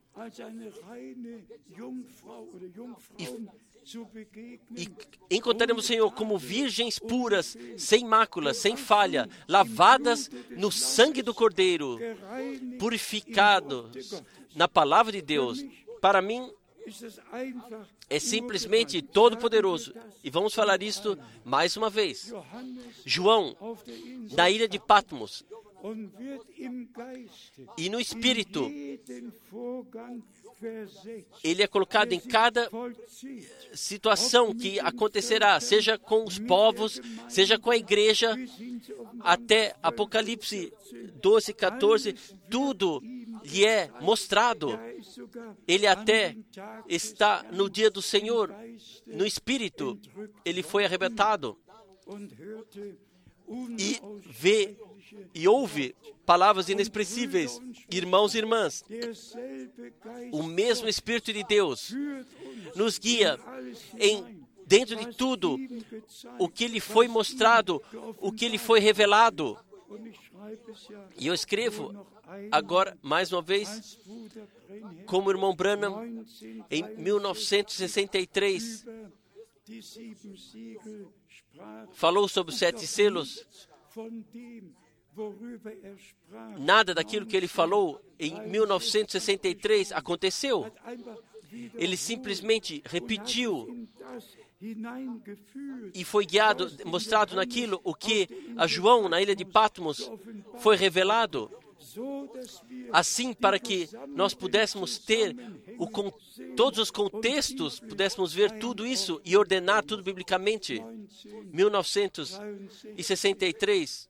e E encontraremos o Senhor como virgens puras, sem mácula, sem falha, lavadas no sangue do Cordeiro, purificados na palavra de Deus. Para mim, é simplesmente todo-poderoso. E vamos falar isto mais uma vez. João, na ilha de Patmos, e no Espírito, ele é colocado em cada situação que acontecerá, seja com os povos, seja com a igreja, até Apocalipse doze, catorze, tudo lhe é mostrado. Ele até está no dia do Senhor, no Espírito, ele foi arrebatado e vê e ouve palavras inexpressíveis. Irmãos e irmãs, o mesmo Espírito de Deus nos guia em dentro de tudo o que lhe foi mostrado, o que lhe foi revelado. E eu escrevo agora, mais uma vez, como o irmão Branham, em mil novecentos e sessenta e três, falou sobre os sete selos. Nada daquilo que ele falou em mil novecentos e sessenta e três aconteceu. Ele simplesmente repetiu e foi guiado, mostrado naquilo o que a João, na ilha de Patmos, foi revelado. Assim, para que nós pudéssemos ter o, com, todos os contextos, pudéssemos ver tudo isso e ordenar tudo biblicamente. mil novecentos e sessenta e três,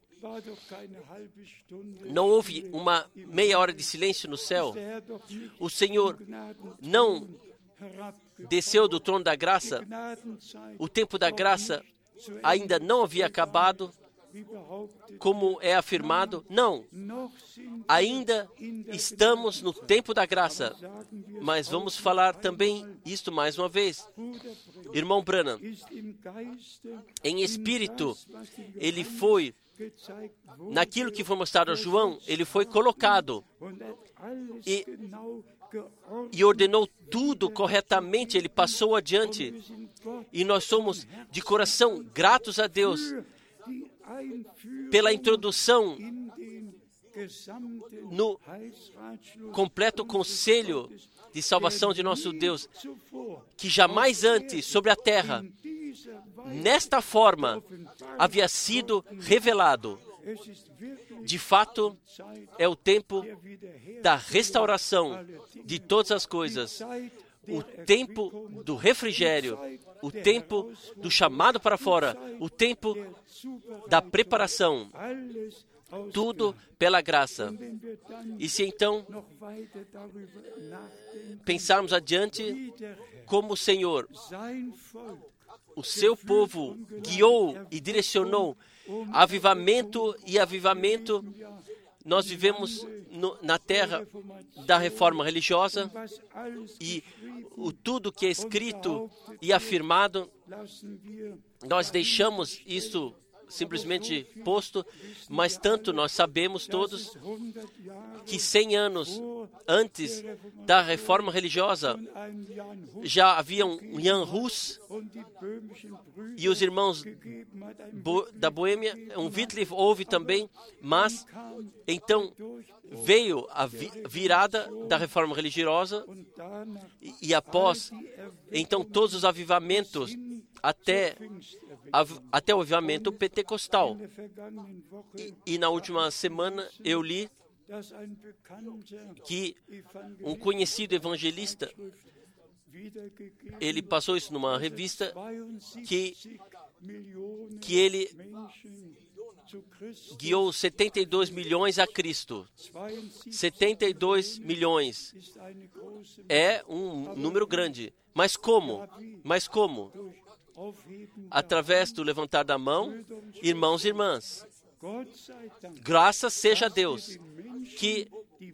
não houve uma meia hora de silêncio no céu. O Senhor não desceu do trono da graça. O tempo da graça ainda não havia acabado, como é afirmado. Não, ainda estamos no tempo da graça. Mas vamos falar também isto mais uma vez. Irmão Branham, em espírito, ele foi, naquilo que foi mostrado a João, ele foi colocado. E e ordenou tudo corretamente, Ele passou adiante. E nós somos de coração gratos a Deus pela introdução no completo conselho de salvação de nosso Deus, que jamais antes sobre a terra, nesta forma, havia sido revelado. De fato, é o tempo da restauração de todas as coisas, o tempo do refrigério, o tempo do chamado para fora, o tempo da preparação, tudo pela graça. E se então pensarmos adiante como o Senhor, o seu povo guiou e direcionou avivamento e avivamento, nós vivemos no, na terra da reforma religiosa e o tudo que é escrito e afirmado, nós deixamos isso simplesmente posto, mas tanto nós sabemos todos que cem anos antes da reforma religiosa já havia um Jan Hus e os irmãos Bo- da Boêmia, um Wycliffe houve também, mas então veio a vi- virada da reforma religiosa e, e após então todos os avivamentos até até o avivamento pentecostal. E, e na última semana eu li que um conhecido evangelista, ele passou isso numa revista, que, que ele guiou setenta e dois milhões a Cristo. setenta e dois milhões é um número grande. Mas como? Mas como? Através do levantar da mão, irmãos e irmãs. Graças seja a Deus que,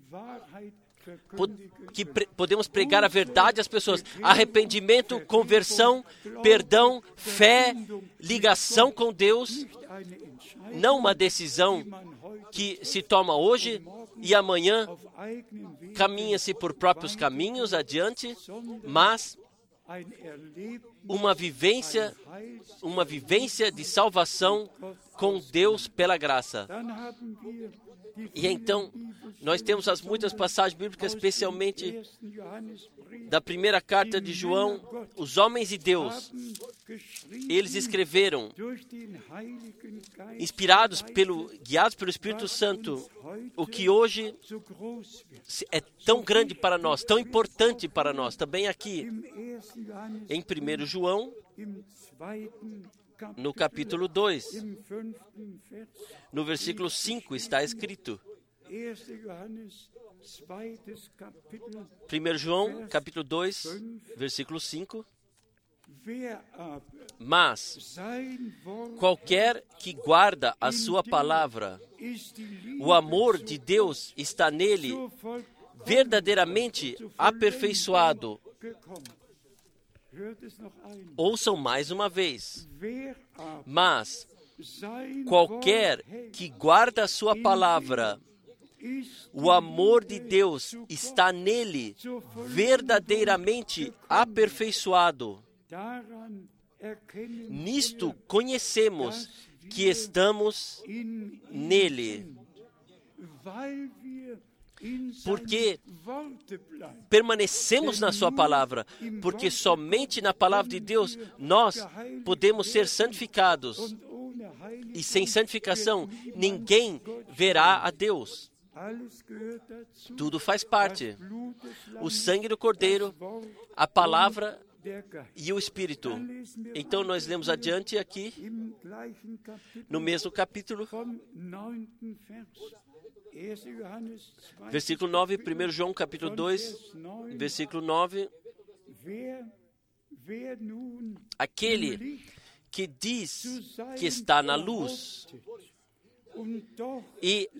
que pre, podemos pregar a verdade às pessoas. Arrependimento, conversão, perdão, fé, ligação com Deus. Não uma decisão que se toma hoje e amanhã caminha-se por próprios caminhos adiante, mas uma vivência, uma vivência de salvação com Deus pela graça. E então, nós temos as muitas passagens bíblicas, especialmente da primeira carta de João, os homens de Deus, eles escreveram, inspirados pelo, guiados pelo Espírito Santo, o que hoje é tão grande para nós, tão importante para nós. Também aqui, em primeiro João, no capítulo dois, no versículo cinco, está escrito. primeiro João, capítulo dois, versículo cinco. Mas qualquer que guarda a sua palavra, o amor de Deus está nele verdadeiramente aperfeiçoado. Ouçam mais uma vez. Mas qualquer que guarda a sua palavra, o amor de Deus está nele verdadeiramente aperfeiçoado. Nisto conhecemos que estamos nele, porque permanecemos na sua palavra, porque somente na palavra de Deus nós podemos ser santificados, e sem santificação ninguém verá a Deus. Tudo faz parte. O sangue do Cordeiro, a palavra e o Espírito. Então nós lemos adiante aqui, no mesmo capítulo, versículo nove, primeiro João capítulo dois, versículo nove. Aquele que diz que está na luz e,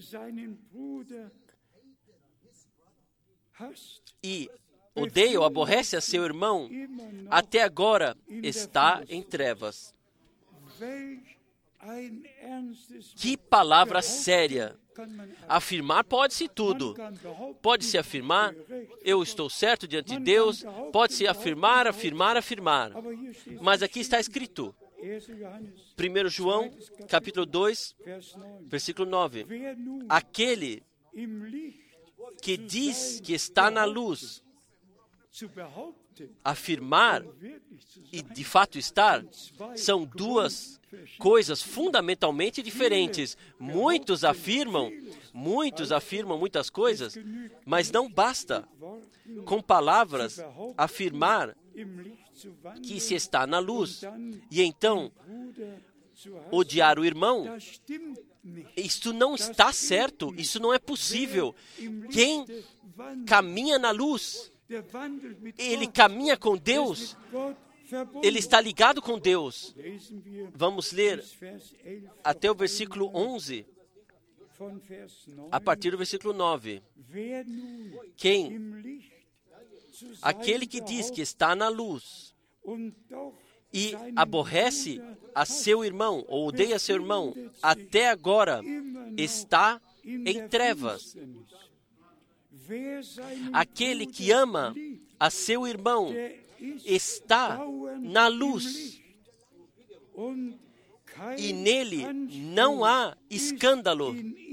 e odeia ou aborrece a seu irmão, até agora está em trevas. Que palavra séria Afirmar pode-se tudo. Pode-se afirmar, eu estou certo diante de Deus. Pode-se afirmar, afirmar, afirmar. Mas aqui está escrito, primeiro João, capítulo dois, versículo nove. Aquele que diz que está na luz, afirmar e de fato estar, são duas coisas fundamentalmente diferentes. Muitos afirmam, muitos afirmam muitas coisas, mas não basta com palavras afirmar que se está na luz e então odiar o irmão. Isso não está certo, isso não é possível. Quem caminha na luz, ele caminha com Deus, ele está ligado com Deus. Vamos ler até o versículo onze, a partir do versículo nove. Quem, aquele que diz que está na luz e aborrece a seu irmão, ou odeia seu irmão, até agora está em trevas. Aquele que ama a seu irmão está na luz, e nele não há escândalo.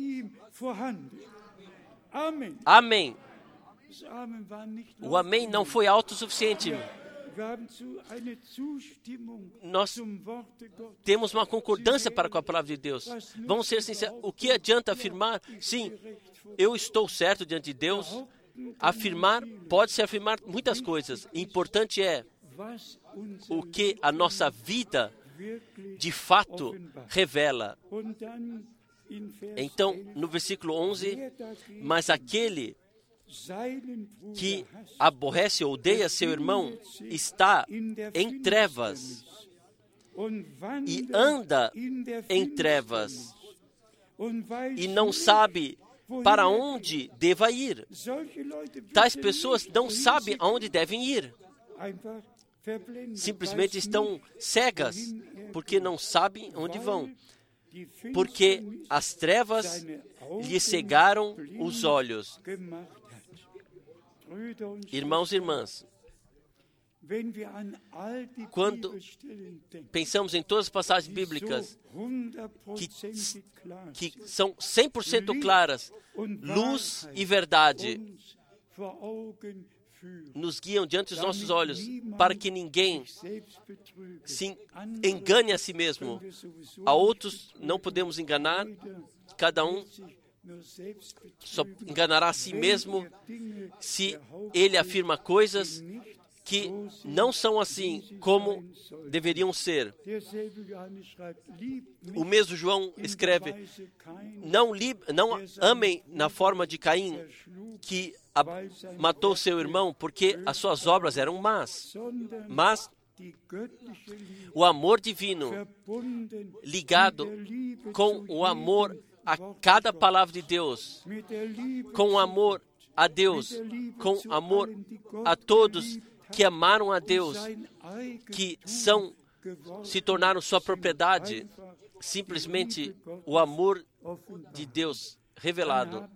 Amém. O amém não foi autossuficiente. Nós temos uma concordância para com a palavra de Deus. Vamos ser sinceros. O que adianta afirmar? Sim, eu estou certo diante de Deus. Afirmar, pode-se afirmar muitas coisas. O importante é o que a nossa vida de fato revela. Então, no versículo onze, mas aquele que aborrece ou odeia seu irmão está em trevas e anda em trevas e não sabe para onde deva ir. Tais pessoas não sabem aonde devem ir. Simplesmente estão cegas porque não sabem onde vão. Porque as trevas lhe cegaram os olhos. Irmãos e irmãs, quando pensamos em todas as passagens bíblicas que, que são cem por cento claras, luz e verdade nos guiam diante dos nossos olhos para que ninguém se engane a si mesmo. A outros não podemos enganar, cada um só enganará a si mesmo se ele afirma coisas que não são assim como deveriam ser. O mesmo João escreve, não, li, não amem na forma de Caim, que a, matou seu irmão, porque as suas obras eram más. Mas o amor divino, ligado com o amor a cada palavra de Deus, com o amor a Deus, com amor a todos que amaram a Deus, que são, se tornaram sua propriedade, simplesmente o amor de Deus revelado.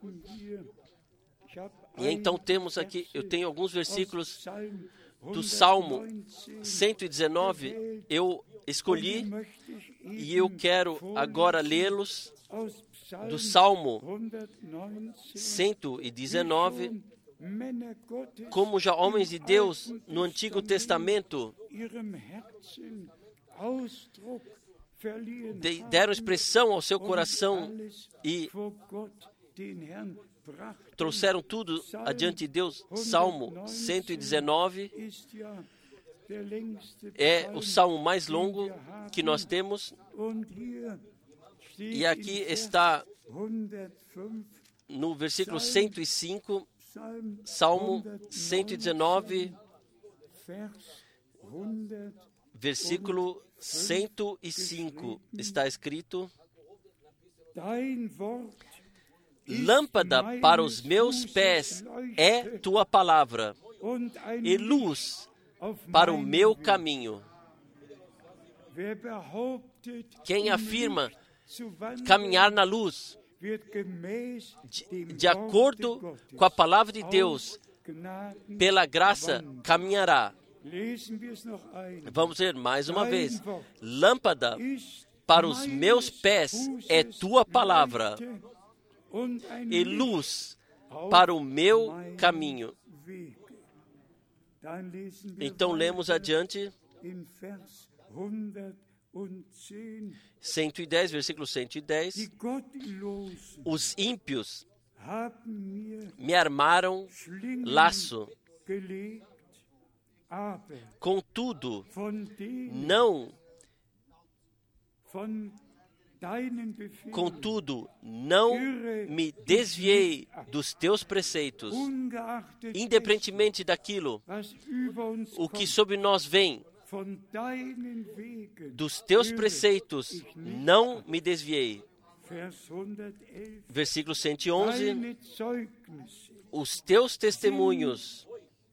E então temos aqui, eu tenho alguns versículos do Salmo cento e dezenove, eu escolhi e eu quero agora lê-los, do Salmo cento e dezenove, como já homens de Deus no Antigo Testamento deram expressão ao seu coração e trouxeram tudo adiante de Deus. Salmo cento e dezenove é o salmo mais longo que nós temos. E aqui está no versículo cento e cinco, Salmo cento e dezenove, versículo cento e cinco, está escrito: lâmpada para os meus pés é tua palavra, e luz para o meu caminho. Quem afirma caminhar na luz de, de acordo com a palavra de Deus, pela graça caminhará. Vamos ler mais uma vez. Lâmpada para os meus pés é tua palavra, e luz para o meu caminho. Então lemos adiante, cento e dez, versículo cento e dez. Os ímpios me armaram laço, contudo, não, contudo, não me desviei dos teus preceitos, independentemente daquilo, o que sobre nós vem, dos teus preceitos não me desviei. Versículo cento e onze. Os teus testemunhos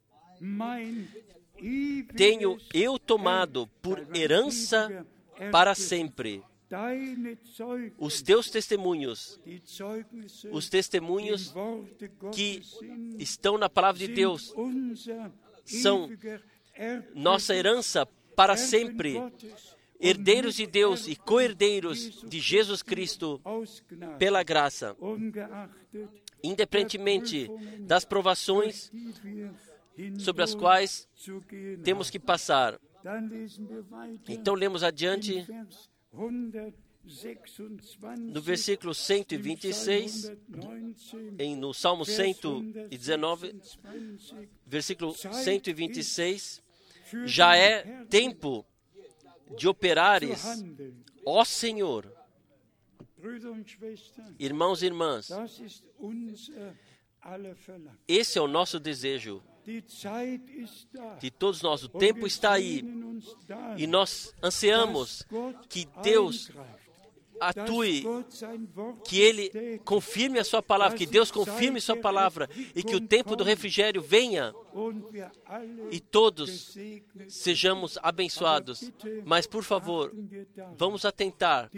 tenho eu tomado por herança para sempre. Os teus testemunhos, os testemunhos que estão na palavra de Deus, são nossa herança para sempre, herdeiros de Deus e co-herdeiros de Jesus Cristo pela graça, independentemente das provações sobre as quais temos que passar. Então lemos adiante no versículo cento e vinte e seis, em, no Salmo cento e dezenove, versículo cento e vinte e seis, já é tempo de operares, ó Senhor. Irmãos e irmãs, esse é o nosso desejo de todos nós. O tempo está aí e nós ansiamos que Deus atue, que Ele confirme a sua palavra, que Deus confirme sua palavra e que o tempo do refrigério venha e todos sejamos abençoados. Mas, por favor, vamos atentar.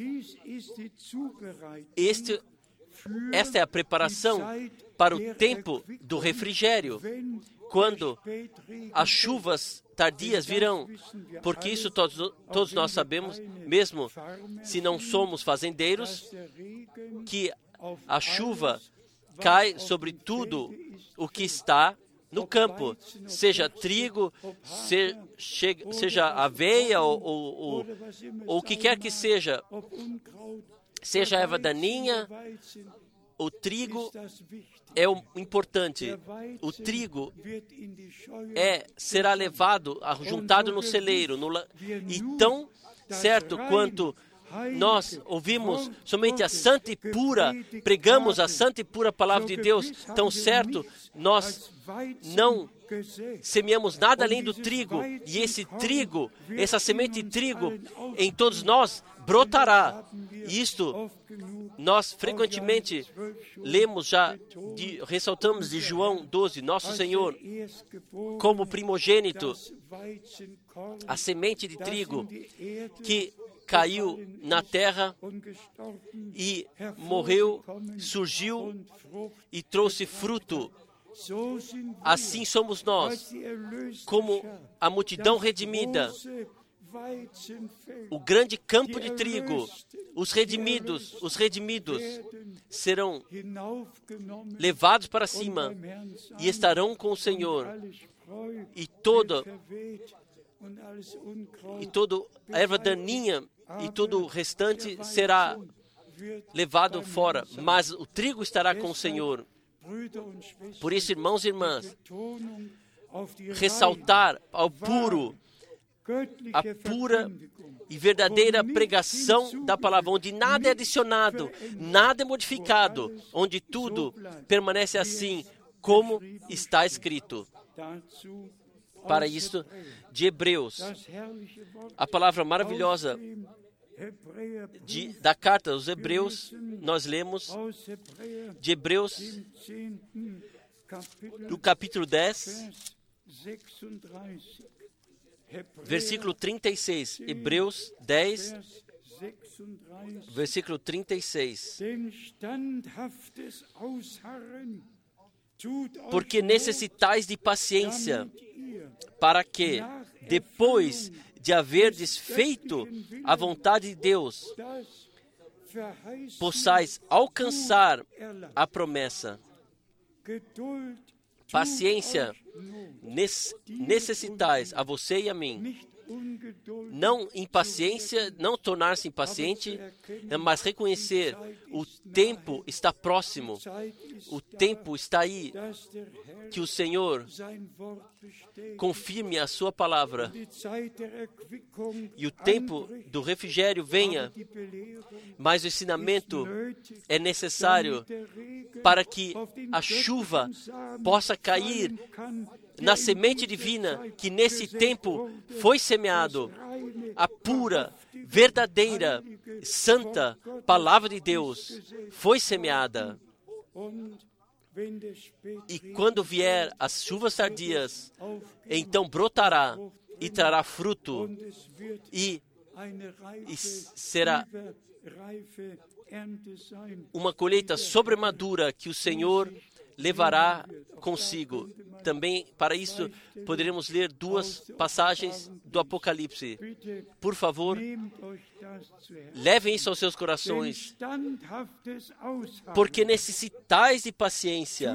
Este, esta é a preparação para o tempo do refrigério, quando as chuvas tardias virão, porque isso todos, todos nós sabemos, mesmo se não somos fazendeiros, que a chuva cai sobre tudo o que está no campo, seja trigo, se, che, seja aveia ou, ou, ou, ou o que quer que seja, seja a erva daninha, o trigo é o importante. O trigo é, será levado, juntado no celeiro. No, e tão certo quanto nós ouvimos somente a santa e pura, pregamos a santa e pura palavra de Deus, tão certo nós não semeamos nada além do trigo. E esse trigo, essa semente de trigo em todos nós brotará. Isto nós frequentemente lemos já, de, ressaltamos de João doze, nosso Senhor, como primogênito, a semente de trigo que caiu na terra e morreu, surgiu e trouxe fruto. Assim somos nós, como a multidão redimida, o grande campo de trigo. Os redimidos, os redimidos serão levados para cima e estarão com o Senhor. E toda e toda a erva daninha e todo o restante será levado fora, mas o trigo estará com o Senhor. Por isso, irmãos e irmãs, ressaltar ao puro, a pura e verdadeira pregação da palavra, onde nada é adicionado, nada é modificado, onde tudo permanece assim, como está escrito. Para isso, de Hebreus, a palavra maravilhosa de, da carta aos Hebreus, nós lemos de Hebreus, no capítulo dez, versículo trinta e seis. Hebreus dez, versículo trinta e seis. Porque necessitais de paciência, para que, depois de haverdes feito a vontade de Deus, possais alcançar a promessa. Paciência necessitais a você e a mim. Não impaciência, não tornar-se impaciente, mas reconhecer o tempo está próximo, o tempo está aí, que o Senhor confirme a sua palavra e o tempo do refrigério venha, mas o ensinamento é necessário para que a chuva possa cair na semente divina que nesse tempo foi semeado, a pura, verdadeira, santa palavra de Deus foi semeada. E quando vier as chuvas tardias, então brotará e trará fruto e, e será uma colheita sobremadura que o Senhor levará consigo. Também, para isso, poderemos ler duas passagens do Apocalipse. Por favor, levem isso aos seus corações, porque necessitais de paciência,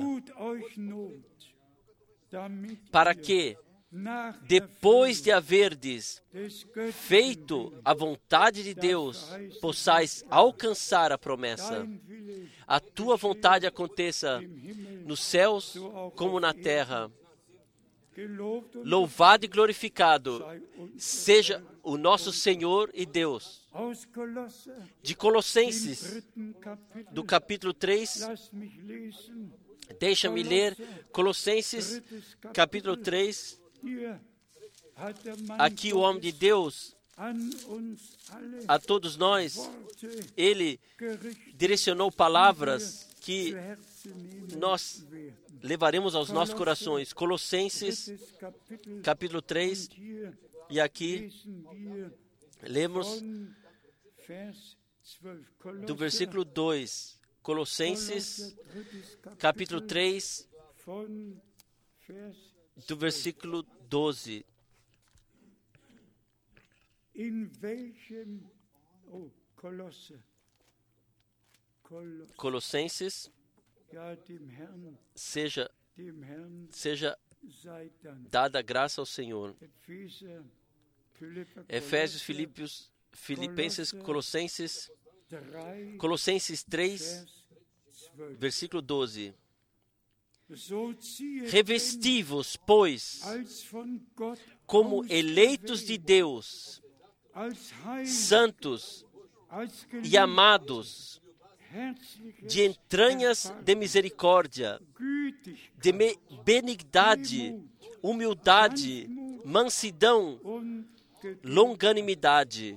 para que, depois de haverdes feito a vontade de Deus, possais alcançar a promessa. A tua vontade aconteça nos céus como na terra. Louvado e glorificado seja o nosso Senhor e Deus. De Colossenses, do capítulo três, deixa-me ler Colossenses, capítulo três. Aqui o homem de Deus, a todos nós, ele direcionou palavras que nós levaremos aos nossos corações. Colossenses, capítulo três, e aqui lemos do versículo dois. Colossenses, capítulo três, do versículo doze. Colossenses, seja, seja dada graça ao Senhor. Efésios, Filipos, Filipenses, Colossenses, Colossenses três, versículo doze. Revesti-vos, pois, como eleitos de Deus, santos e amados, de entranhas de misericórdia, de benignidade, humildade, mansidão, longanimidade.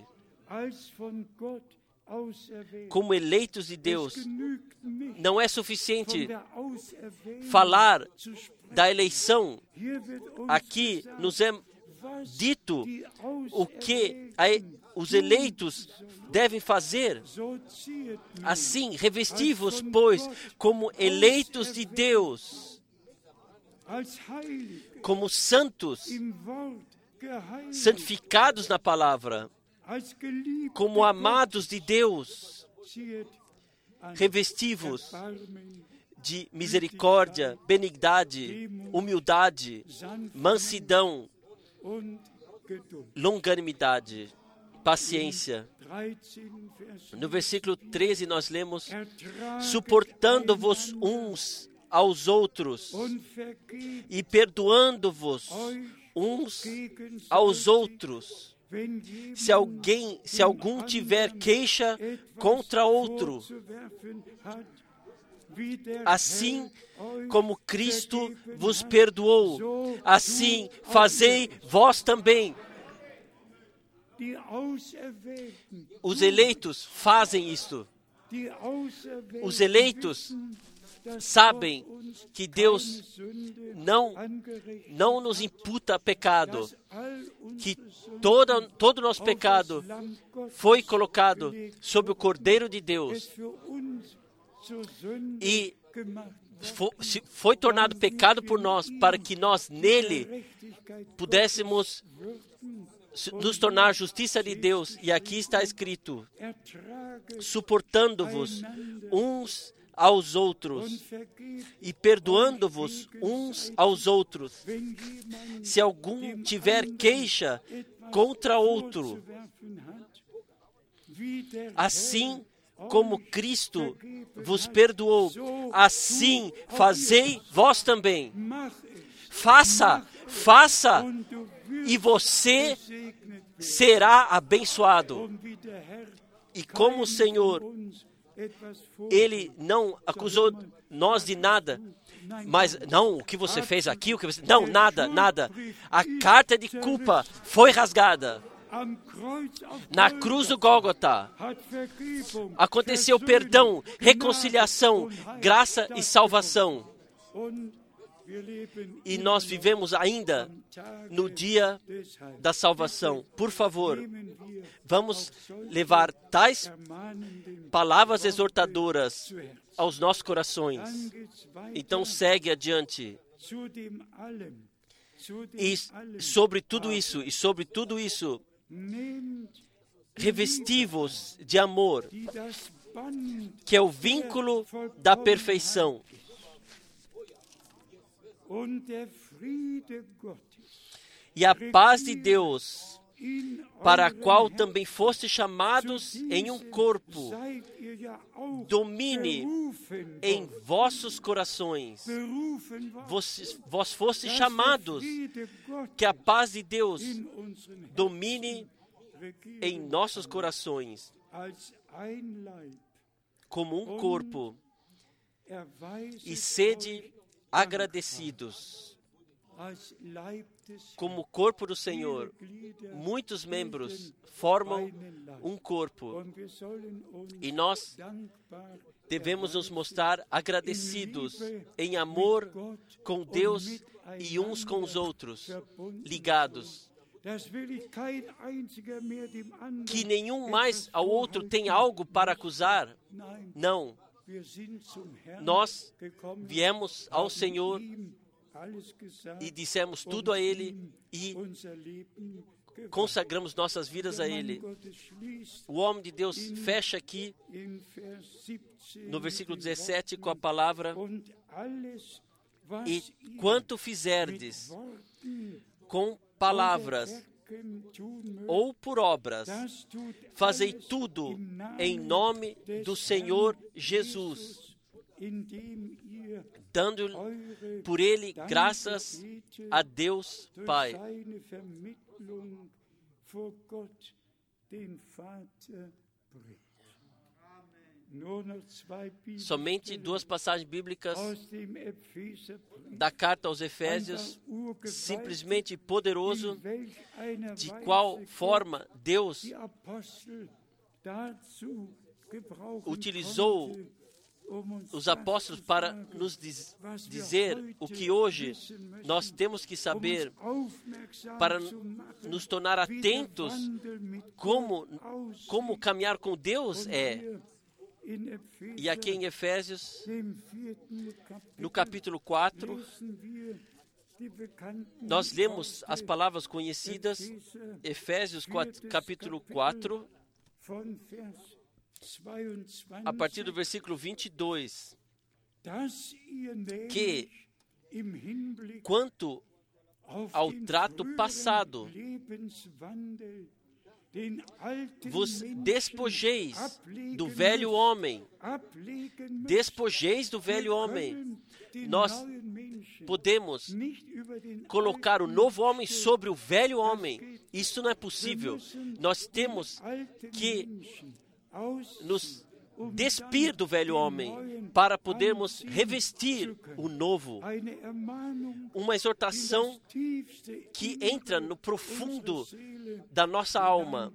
Como eleitos de Deus, não é suficiente falar da eleição. Aqui nos é dito o que os eleitos devem fazer. Assim, revesti-vos, pois, como eleitos de Deus, como santos, santificados na palavra, como amados de Deus. Revesti-vos de misericórdia, benignidade, humildade, mansidão, longanimidade, paciência. No versículo treze nós lemos: suportando-vos uns aos outros e perdoando-vos uns aos outros, se alguém, se algum tiver queixa contra outro. Assim como Cristo vos perdoou, assim fazei vós também. Os eleitos fazem isto. Os eleitos sabem que Deus não, não nos imputa pecado, que toda, todo o nosso pecado foi colocado sobre o Cordeiro de Deus e foi tornado pecado por nós, para que nós nele pudéssemos nos tornar justiça de Deus. E aqui está escrito: suportando-vos uns aos outros e perdoando-vos uns aos outros, se algum tiver queixa contra outro. Assim como Cristo vos perdoou, assim fazei vós também. Faça, faça, e você será abençoado. E como o Senhor, Ele não acusou nós de nada, mas não, o que você fez aqui, o que você... Não, nada, nada. A carta de culpa foi rasgada. Na cruz do Gólgota aconteceu perdão, reconciliação, graça e salvação. E nós vivemos ainda no dia da salvação. Por favor, vamos levar tais palavras exortadoras aos nossos corações. Então segue adiante. E sobre tudo isso, e sobre tudo isso, revesti-vos de amor, que é o vínculo da perfeição. E a paz de Deus, para a qual também foste chamados em um corpo, domine em vossos corações. Vós, vós fostes chamados, que a paz de Deus domine em nossos corações, como um corpo, e sede agradecidos. Como o corpo do Senhor, muitos membros formam um corpo, e nós devemos nos mostrar agradecidos em amor com Deus e uns com os outros, ligados. Que nenhum mais ao outro tem algo para acusar. Não. Nós viemos ao Senhor e dissemos tudo a Ele e consagramos nossas vidas a Ele. O homem de Deus fecha aqui no versículo dezessete com a palavra: e quanto fizerdes com palavras ou por obras, fazei tudo em nome do Senhor Jesus, dando por Ele graças a Deus Pai. Somente duas passagens bíblicas da carta aos Efésios, simplesmente poderoso, de qual forma Deus utilizou os apóstolos para nos diz, dizer o que hoje nós temos que saber, para nos tornar atentos como, como caminhar com Deus é. E aqui em Efésios, no capítulo quatro, nós lemos as palavras conhecidas, Efésios quatro, capítulo quatro, a partir do versículo vinte e dois, que, quanto ao trato passado, vos despojeis do velho homem, despojeis do velho homem. Nós podemos colocar o novo homem sobre o velho homem. Isso não é possível. Nós temos que nos despir do velho homem para podermos revestir o novo. Uma exortação que entra no profundo da nossa alma,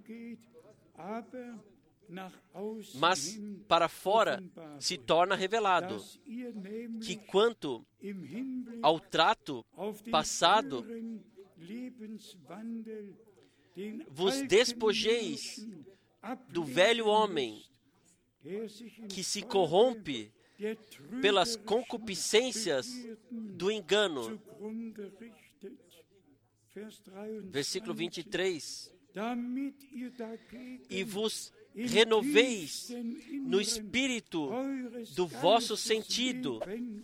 mas para fora se torna revelado que, quanto ao trato passado, vos despojeis do velho homem que se corrompe pelas concupiscências do engano. Versículo vinte e três. E vos renoveis no espírito do vosso sentido.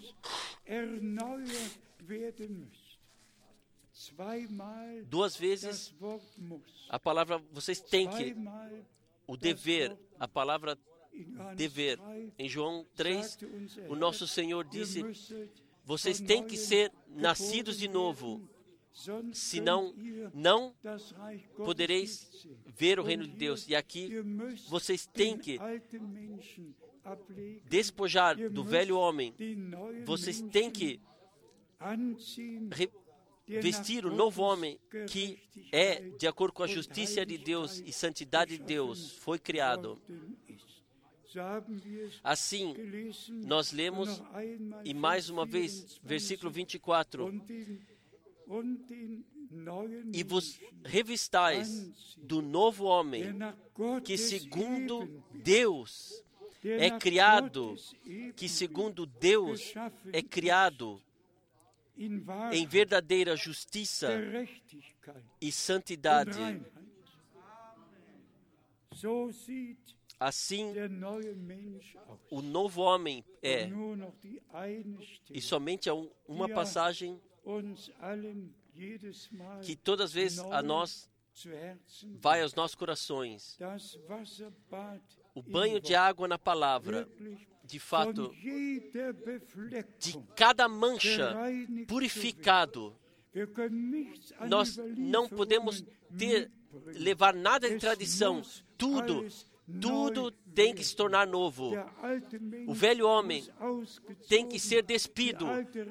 Duas vezes a palavra, vocês têm que, o dever, a palavra dever. Em João três, o nosso Senhor disse, vocês têm que ser nascidos de novo, senão não podereis ver o reino de Deus. E aqui vocês têm que despojar do velho homem, vocês têm que vestir o novo homem que é de acordo com a justiça de Deus e santidade de Deus, foi criado. Assim, nós lemos, e mais uma vez, versículo vinte e quatro, e vos revistais do novo homem, que segundo Deus é criado, que segundo Deus é criado em verdadeira justiça e santidade. Assim, o novo homem é, e somente há um, uma passagem que todas as vezes a nós vai aos nossos corações. O banho de água na palavra, de fato, de cada mancha purificado. Nós não podemos ter, levar nada de tradição. Tudo, tudo tem que se tornar novo. O velho homem tem que ser despido.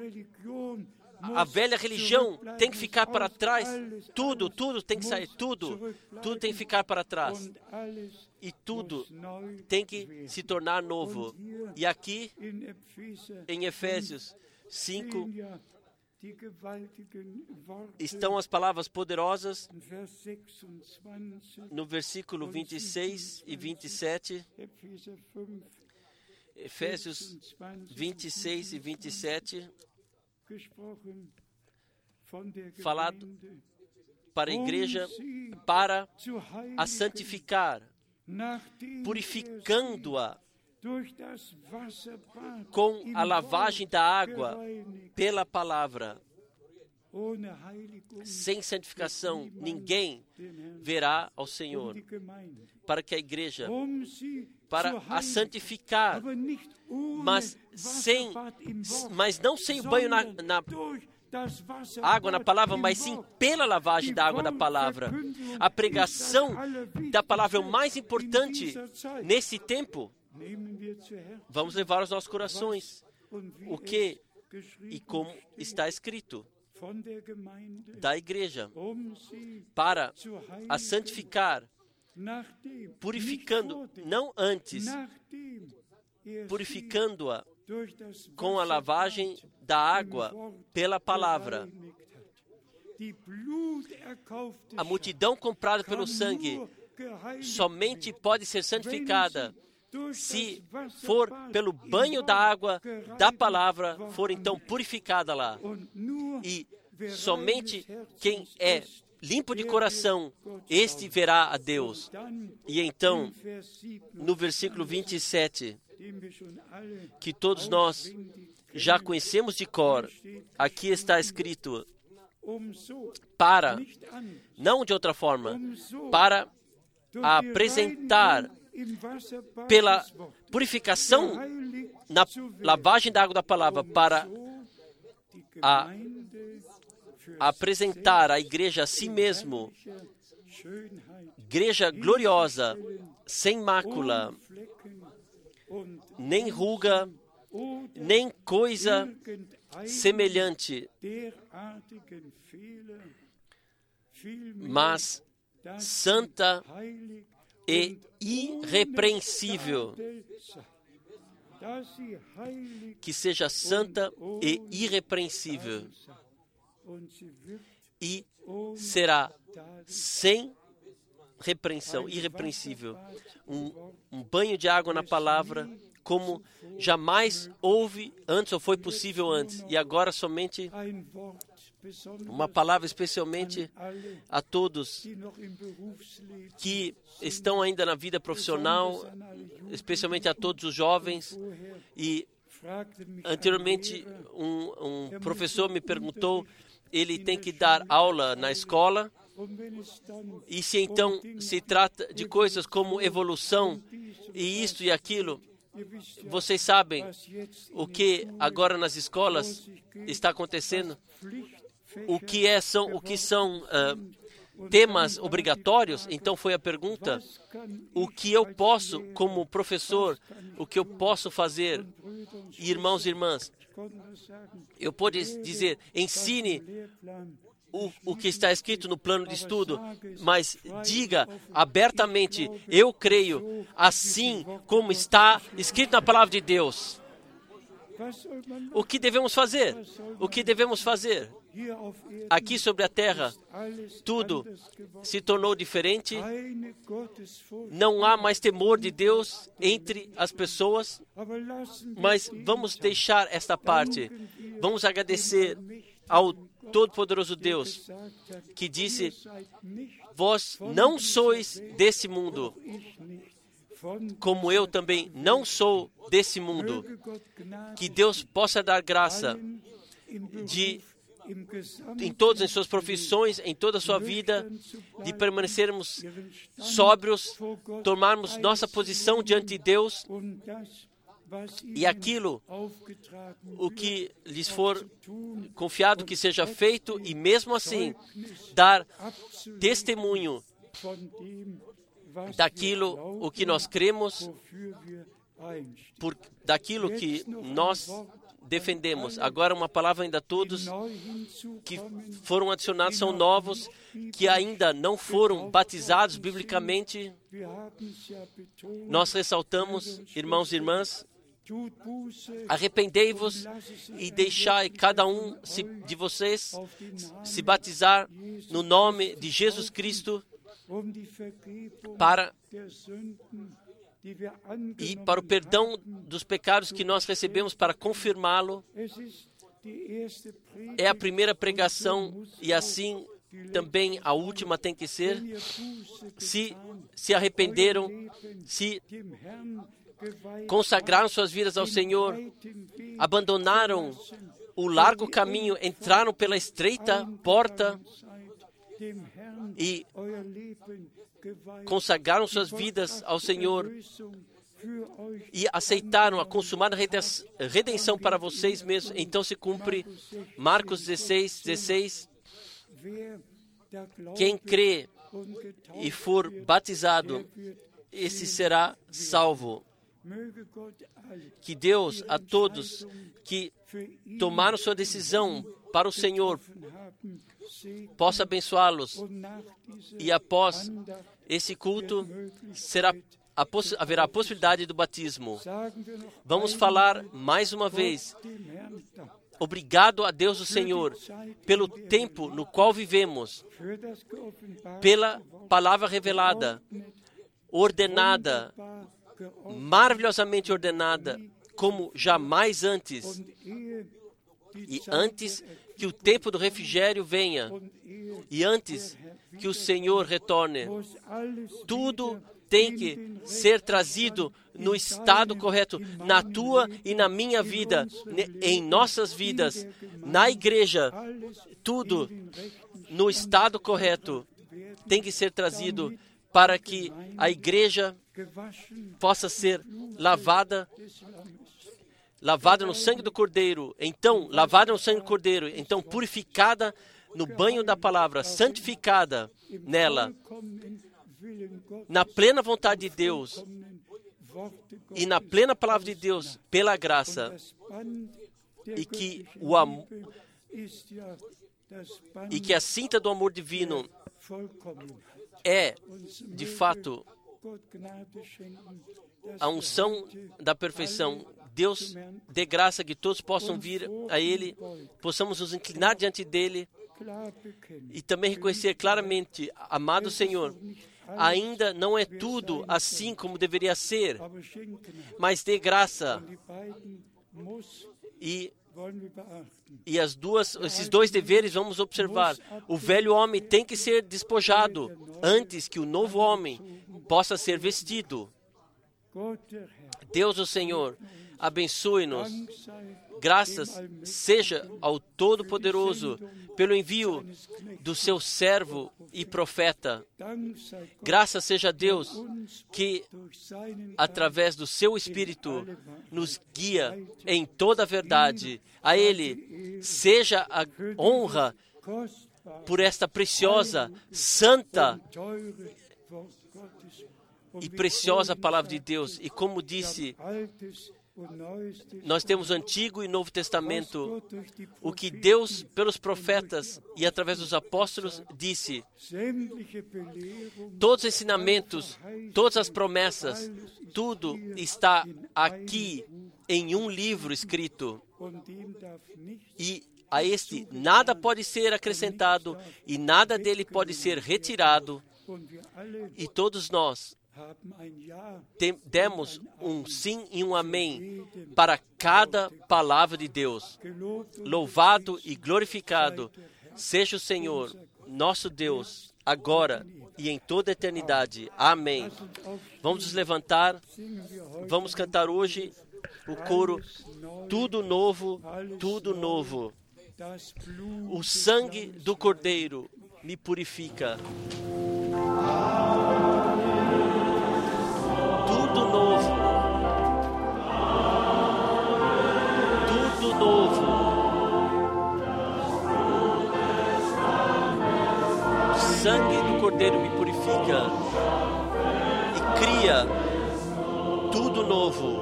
A velha religião tem que ficar para trás. Tudo, tudo tem que sair. Tudo, tudo tem que ficar para trás. E tudo tem que se tornar novo. E aqui, em Efésios cinco, estão as palavras poderosas no versículo vinte e seis e vinte e sete. Efésios vinte e seis e vinte e sete. Falado para a igreja, para a santificar, purificando-a com a lavagem da água pela palavra. Sem santificação, ninguém verá ao Senhor. Para que a igreja, para a santificar, mas, sem, mas não sem o banho na, na água, na palavra, mas sim pela lavagem da água da palavra. A pregação da palavra é o mais importante nesse tempo. Vamos levar aos nossos corações o que e como está escrito da igreja, para a santificar, purificando, não antes, purificando-a com a lavagem da água pela palavra. A multidão comprada pelo sangue somente pode ser santificada se for pelo banho da água da palavra, for então purificada lá. E somente quem é limpo de coração, este verá a Deus. E então, no versículo vinte e sete, que todos nós já conhecemos de cor, aqui está escrito, para, não de outra forma, para apresentar pela purificação na lavagem da água da palavra, para a, apresentar a igreja a si mesmo, igreja gloriosa, sem mácula, nem ruga, nem coisa semelhante, mas santa e irrepreensível. Que seja santa e irrepreensível. E será sem repreensão irrepreensível. Um, um banho de água na palavra, como jamais houve antes ou foi possível antes. E agora somente uma palavra especialmente a todos que estão ainda na vida profissional, especialmente a todos os jovens. E anteriormente um, um professor me perguntou, ele tem que dar aula na escola, e se então se trata de coisas como evolução e isto e aquilo, vocês sabem o que agora nas escolas está acontecendo, o que é são o que são uh, temas obrigatórios. Então foi a pergunta: o que eu posso como professor, o que eu posso fazer? E, irmãos e irmãs, eu posso dizer, ensine O, o que está escrito no plano de estudo, mas diga abertamente, eu creio, assim como está escrito na palavra de Deus. O que devemos fazer? O que devemos fazer? Aqui sobre a terra, tudo se tornou diferente. Não há mais temor de Deus entre as pessoas, mas vamos deixar esta parte. Vamos agradecer ao Todo-Poderoso Deus, que disse, vós não sois desse mundo, como eu também não sou desse mundo. Que Deus possa dar graça de, em todas as suas profissões, em toda a sua vida, de permanecermos sóbrios, tomarmos nossa posição diante de Deus, e aquilo, o que lhes for confiado que seja feito, e mesmo assim, dar testemunho daquilo o que nós cremos, por, daquilo que nós defendemos. Agora uma palavra ainda a todos que foram adicionados, são novos, que ainda não foram batizados biblicamente. Nós ressaltamos, irmãos e irmãs, arrependei-vos e deixai cada um de vocês se batizar no nome de Jesus Cristo para e para o perdão dos pecados que nós recebemos, para confirmá-lo. É a primeira pregação e assim também a última tem que ser. Se se arrependeram, se consagraram suas vidas ao Senhor, abandonaram o largo caminho, entraram pela estreita porta e consagraram suas vidas ao Senhor e aceitaram a consumada redenção para vocês mesmos. Então se cumpre Marcos dezesseis, dezesseis. Quem crê e for batizado, esse será salvo. Que Deus, a todos que tomaram sua decisão para o Senhor, possa abençoá-los. E após esse culto, será a poss- haverá a possibilidade do batismo. Vamos falar mais uma vez. Obrigado a Deus, o Senhor, pelo tempo no qual vivemos, pela palavra revelada, ordenada, maravilhosamente ordenada, como jamais antes. E antes que o tempo do refrigério venha, e antes que o Senhor retorne, tudo tem que ser trazido no estado correto, na tua e na minha vida, em nossas vidas, na igreja, tudo no estado correto tem que ser trazido para que a igreja possa ser lavada, lavada no sangue do Cordeiro, então, lavada no sangue do Cordeiro, então purificada no banho da palavra, santificada nela, na plena vontade de Deus e na plena palavra de Deus, pela graça, e que o amor e que a cinta do amor divino é, de fato, a unção da perfeição. Deus dê graça que todos possam vir a Ele, possamos nos inclinar diante dEle e também reconhecer claramente, amado Senhor, Ainda não é tudo assim como deveria ser, mas dê graça. E, e as duas, esses dois deveres vamos observar. O velho homem tem que ser despojado antes que o novo homem possa ser vestido. Deus, o Senhor, abençoe-nos. Graças seja ao Todo-Poderoso pelo envio do seu servo e profeta. Graças seja a Deus que, através do seu Espírito, nos guia em toda a verdade. A Ele seja a honra por esta preciosa, santa e preciosa palavra de Deus. E como disse, nós temos o Antigo e Novo Testamento, o que Deus, pelos profetas e através dos apóstolos, disse. Todos os ensinamentos, todas as promessas, tudo está aqui em um livro escrito. E a este nada pode ser acrescentado e nada dele pode ser retirado. E todos nós Tem, demos um sim e um amém para cada palavra de Deus. Louvado e glorificado seja o Senhor, nosso Deus, agora e em toda a eternidade. Amém. Vamos nos levantar, vamos cantar hoje o coro Tudo Novo, Tudo Novo. O sangue do Cordeiro me purifica. Tudo novo, tudo novo. O sangue do Cordeiro me purifica e cria tudo novo.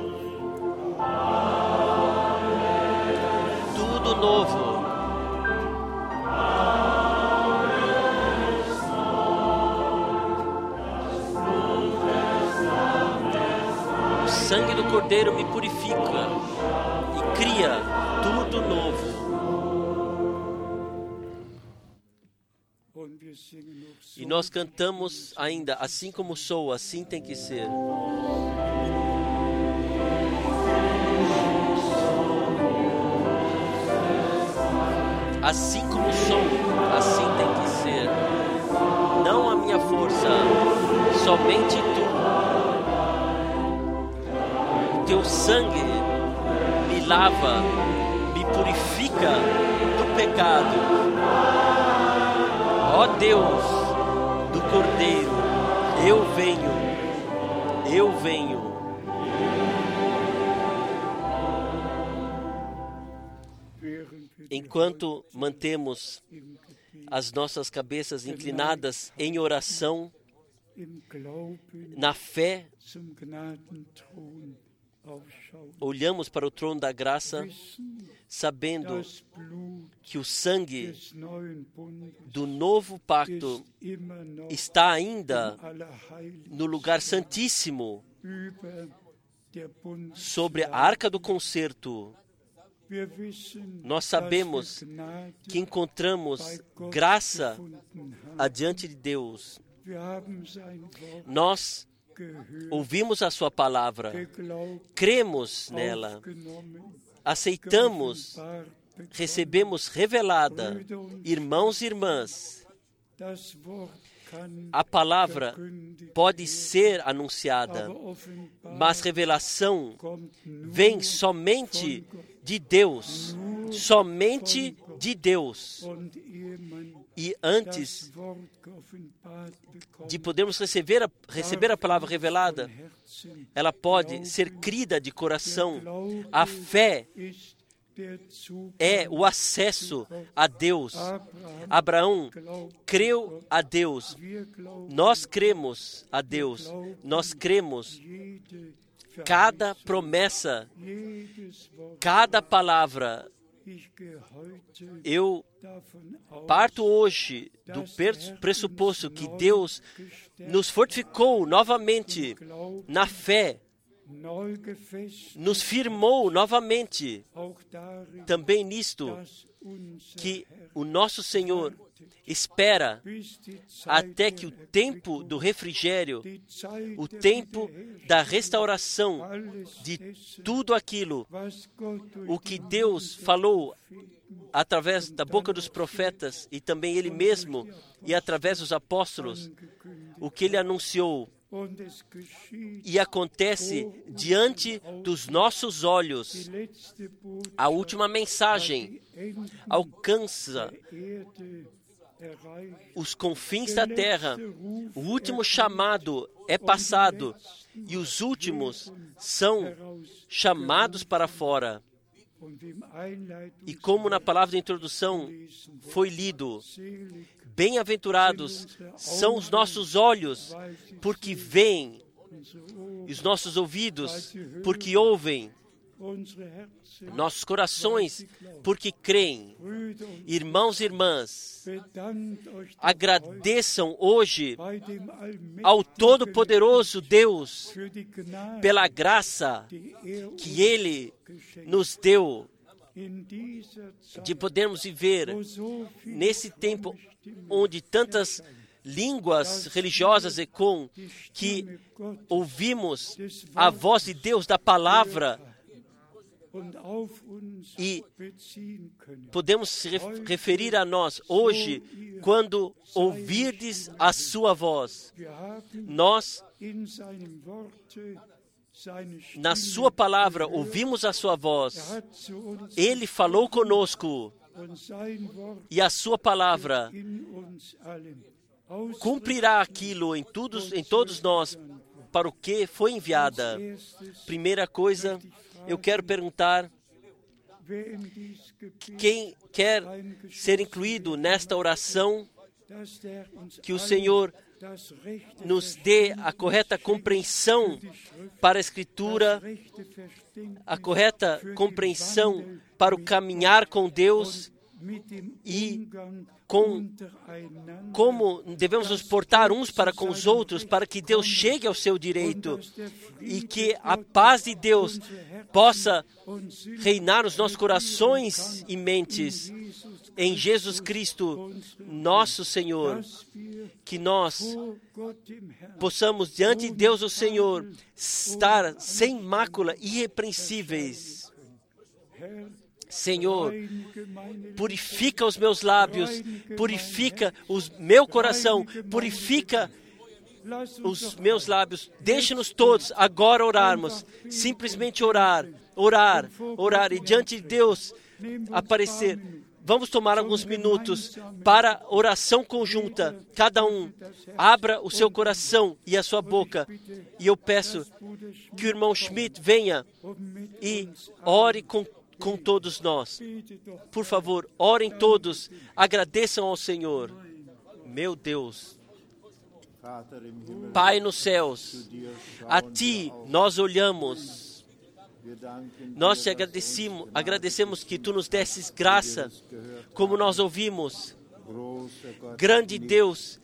Tudo novo. O sangue do Cordeiro me purifica e cria tudo novo. E nós cantamos ainda, assim como sou, assim tem que ser. Assim como sou, assim tem que ser. Não a minha força, somente tu. Teu sangue me lava, me purifica do pecado. Ó Deus do Cordeiro, eu venho, eu venho. Enquanto mantemos as nossas cabeças inclinadas em oração, na fé, olhamos para o trono da graça, sabendo que o sangue do novo pacto está ainda no lugar santíssimo, sobre a arca do concerto. Nós sabemos que encontramos graça adiante de Deus. Nós ouvimos a sua palavra, cremos nela, aceitamos, recebemos revelada. Irmãos e irmãs, a palavra pode ser anunciada, mas revelação vem somente de Deus, somente de Deus. E antes de podermos receber a, receber a palavra revelada, ela pode ser crida de coração. A fé é o acesso a Deus. Abraão creu a Deus. Nós cremos a Deus. Nós cremos cada promessa, cada palavra. Eu parto hoje do pressuposto que Deus nos fortificou novamente na fé nos firmou novamente também nisto, que o nosso Senhor espera até que o tempo do refrigério, o tempo da restauração de tudo aquilo, o que Deus falou através da boca dos profetas e também Ele mesmo e através dos apóstolos, o que Ele anunciou, e acontece diante dos nossos olhos. A última mensagem alcança os confins da terra. O último chamado é passado e os últimos são chamados para fora. E como na palavra de introdução foi lido, bem-aventurados são os nossos olhos, porque veem, e os nossos ouvidos, porque ouvem, nossos corações, porque creem. Irmãos e irmãs, agradeçam hoje ao Todo-Poderoso Deus pela graça que Ele nos deu de podermos viver nesse tempo onde tantas línguas religiosas ecoam, que ouvimos a voz de Deus da palavra e podemos se referir a nós hoje quando ouvirdes a sua voz. Nós, na sua palavra, ouvimos a sua voz. Ele falou conosco e a sua palavra cumprirá aquilo em todos, em todos nós para o que foi enviada. Primeira coisa, eu quero perguntar, quem quer ser incluído nesta oração, que o Senhor nos dê a correta compreensão para a Escritura, a correta compreensão para o caminhar com Deus e com como devemos nos portar uns para com os outros, para que Deus chegue ao seu direito e que a paz de Deus possa reinar nos nossos corações e mentes em Jesus Cristo, nosso Senhor, que nós possamos diante de Deus o Senhor estar sem mácula, irrepreensíveis. Senhor, purifica os meus lábios, purifica o meu coração, purifica os meus lábios. Deixe-nos todos agora orarmos, simplesmente orar, orar, orar e diante de Deus aparecer. Vamos tomar alguns minutos para oração conjunta. Cada um abra o seu coração e a sua boca. E eu peço que o irmão Schmidt venha e ore com com todos nós. Por favor, orem todos, agradeçam ao Senhor. Meu Deus, Pai nos céus, a Ti nós olhamos, nós te agradecemos, agradecemos que Tu nos desses graça, como nós ouvimos. Grande Deus,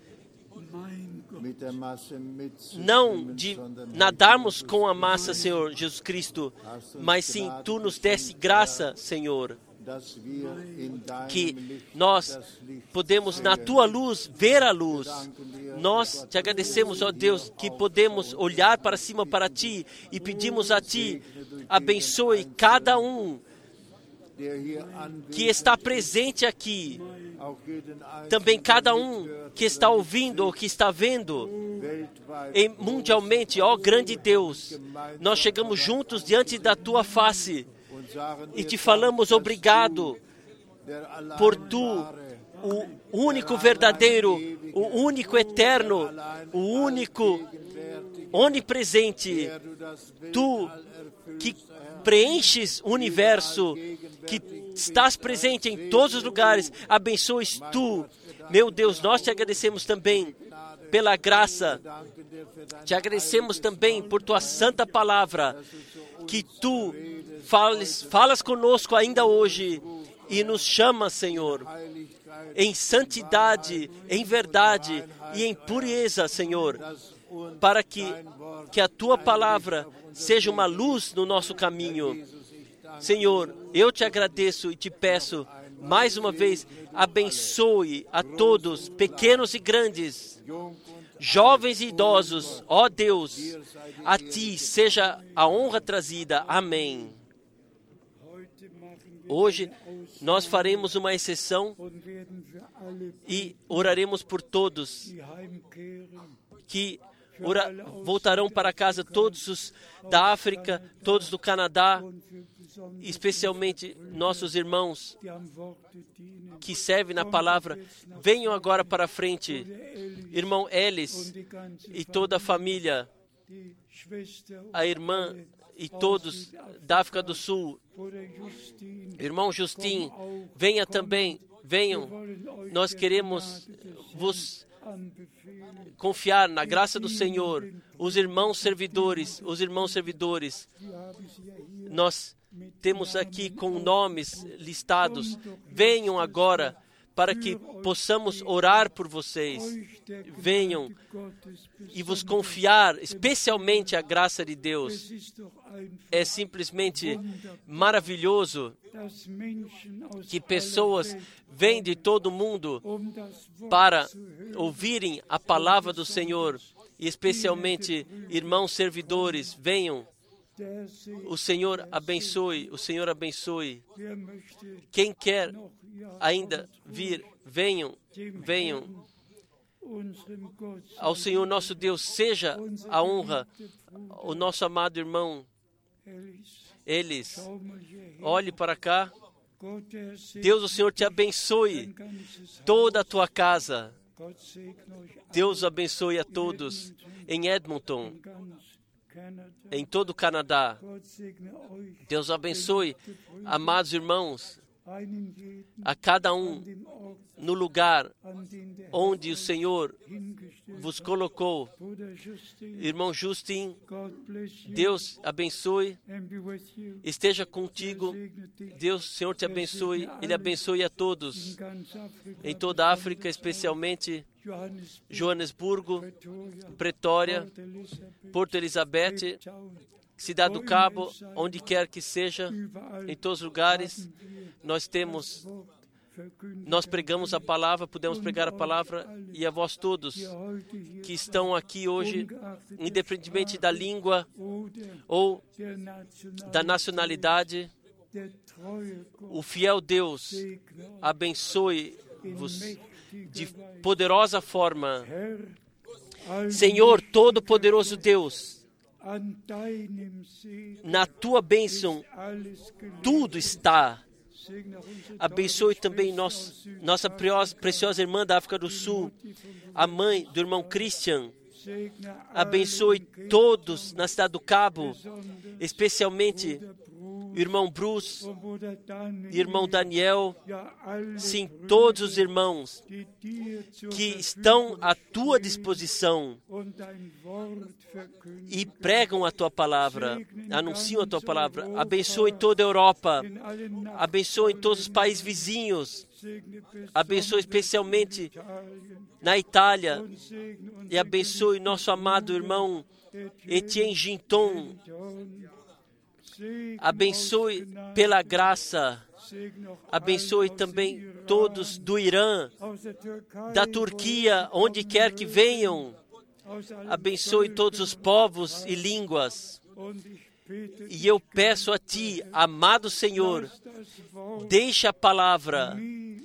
não de nadarmos com a massa, Senhor Jesus Cristo, mas sim, Tu nos desse graça, Senhor, que nós podemos na Tua luz ver a luz. Nós te agradecemos, ó Deus, que podemos olhar para cima para Ti e pedimos a Ti, abençoe cada um que está presente aqui, também cada um que está ouvindo ou que está vendo e mundialmente. Ó grande Deus, nós chegamos juntos diante da Tua face e te falamos obrigado por Tu, o único verdadeiro, o único eterno, o único onipresente, Tu que preenches o universo, que estás presente em todos os lugares, abençoes Tu. Meu Deus, nós te agradecemos também pela graça, te agradecemos também por Tua santa palavra, que Tu fales, falas conosco ainda hoje e nos chamas, Senhor, em santidade, em verdade e em pureza, Senhor, para que, que a Tua palavra seja uma luz no nosso caminho. Senhor, eu te agradeço e te peço, mais uma vez, abençoe a todos, pequenos e grandes, jovens e idosos. Ó Deus, a Ti seja a honra trazida. Amém. Hoje nós faremos uma exceção e oraremos por todos que ora, voltarão para casa, todos os da África, todos do Canadá, especialmente nossos irmãos que servem na palavra. Venham agora para frente, irmão Ellis e toda a família, a irmã e todos da África do Sul. Irmão Justin, venha também, venham. Nós queremos vos confiar na graça do Senhor. Os irmãos servidores, os irmãos servidores, nós temos aqui com nomes listados. Venham agora para que possamos orar por vocês. Venham e vos confiar especialmente a graça de Deus. É simplesmente maravilhoso que pessoas vêm de todo o mundo para ouvirem a palavra do Senhor, e especialmente irmãos servidores, venham. O Senhor abençoe, o Senhor abençoe. Quem quer ainda vir, venham, venham. Ao Senhor nosso Deus seja a honra. O nosso amado irmão Eles, olhe para cá. Deus, o Senhor te abençoe, toda a tua casa. Deus abençoe a todos em Edmonton, em todo o Canadá. Deus abençoe, amados irmãos, a cada um no lugar onde o Senhor vos colocou. Irmão Justin, Deus abençoe, esteja contigo. Deus, Senhor, te abençoe. Ele abençoe a todos em toda a África, especialmente Joanesburgo, Pretória, Porto Elizabeth, Cidade do Cabo, onde quer que seja, em todos os lugares, nós temos, nós pregamos a palavra, podemos pregar a palavra, e a vós todos que estão aqui hoje, independentemente da língua ou da nacionalidade, o fiel Deus abençoe-vos de poderosa forma. Senhor Todo-Poderoso Deus, na tua bênção tudo está. Abençoe também nosso, nossa preciosa irmã da África do Sul, a mãe do irmão Christian. Abençoe todos na Cidade do Cabo, especialmente o irmão Bruce e irmão Daniel. Sim, todos os irmãos que estão à tua disposição e pregam a tua palavra, anunciam a tua palavra. Abençoe toda a Europa, abençoe todos os países vizinhos, abençoe especialmente na Itália, e abençoe nosso amado irmão Etienne Ginton. Abençoe pela graça, abençoe também todos do Irã, da Turquia, onde quer que venham. Abençoe todos os povos e línguas. E eu peço a Ti, amado Senhor, deixa a palavra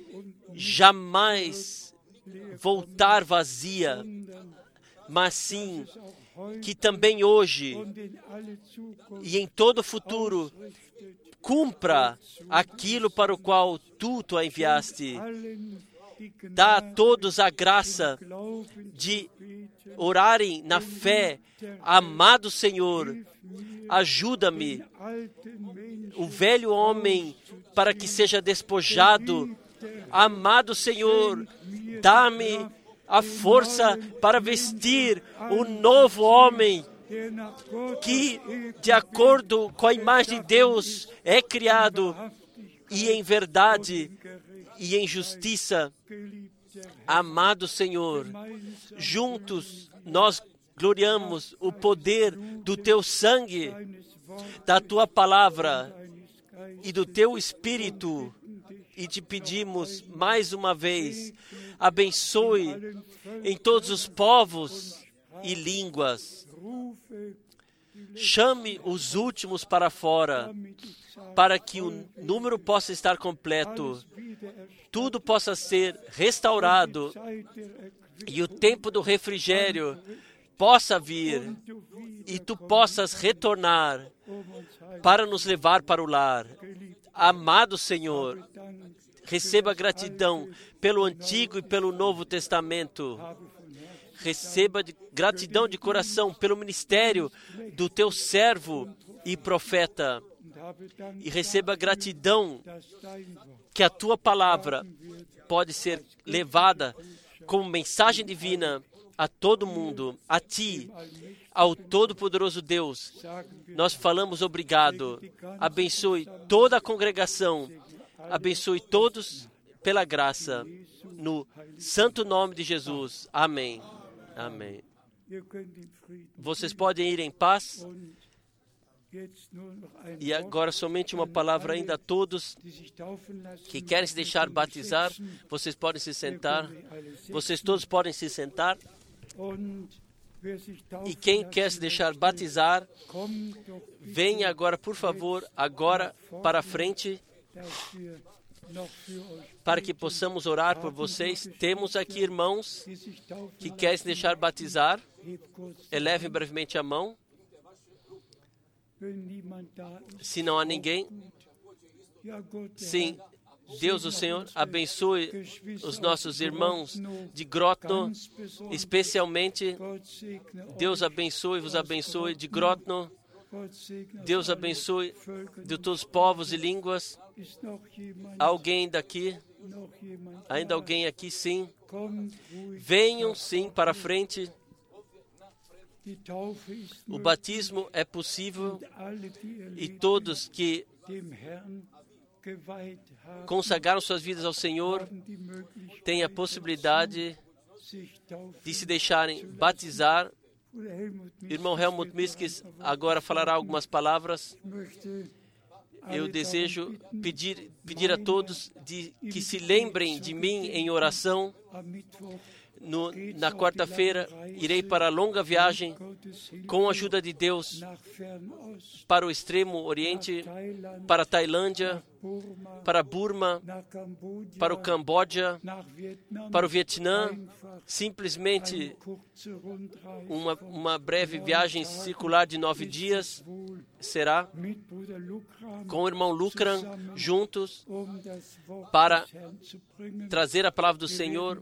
jamais voltar vazia, mas sim que também hoje e em todo o futuro cumpra aquilo para o qual Tu tu a enviaste. Dá a todos a graça de orarem na fé. Amado Senhor, ajuda-me, o velho homem, para que seja despojado. Amado Senhor, dá-me a força para vestir o novo homem que, de acordo com a imagem de Deus, é criado, e em verdade e em justiça. Amado Senhor, juntos nós gloriamos o poder do Teu sangue, da Tua palavra e do Teu Espírito. E te pedimos mais uma vez, abençoe em todos os povos e línguas. Chame os últimos para fora, para que o número possa estar completo, tudo possa ser restaurado e o tempo do refrigério possa vir e tu possas retornar para nos levar para o lar. Amado Senhor, receba gratidão pelo Antigo e pelo Novo Testamento. Receba de, gratidão de coração pelo ministério do Teu servo e profeta. E receba gratidão que a Tua palavra pode ser levada como mensagem divina a todo mundo, a Ti, ao Todo-Poderoso Deus. Nós falamos obrigado. Abençoe toda a congregação. Abençoe todos pela graça. No santo nome de Jesus. Amém. Amém. Vocês podem ir em paz. E agora somente uma palavra ainda a todos que querem se deixar batizar. Vocês podem se sentar. Vocês todos podem se sentar. E quem quer se deixar batizar, venha agora, por favor, agora para a frente, para que possamos orar por vocês. Temos aqui irmãos que querem se deixar batizar. Elevem brevemente a mão. Se não há ninguém, sim, Deus, o Senhor, abençoe os nossos irmãos de Grodno, especialmente. Deus abençoe, vos abençoe de Grodno. Deus abençoe de todos os povos e línguas. Alguém daqui? Ainda alguém aqui? Sim. Venham, sim, para a frente. O batismo é possível e todos que consagraram suas vidas ao Senhor têm a possibilidade de se deixarem batizar. Irmão Helmut Miskis agora falará algumas palavras. Eu desejo pedir, pedir a todos de, que se lembrem de mim em oração. No, na quarta-feira, irei para a longa viagem com a ajuda de Deus para o extremo oriente, para a Tailândia, para Burma, para o Camboja, para o Vietnã. Simplesmente uma, uma breve viagem circular de nove dias será com o irmão Lukran juntos para trazer a palavra do Senhor.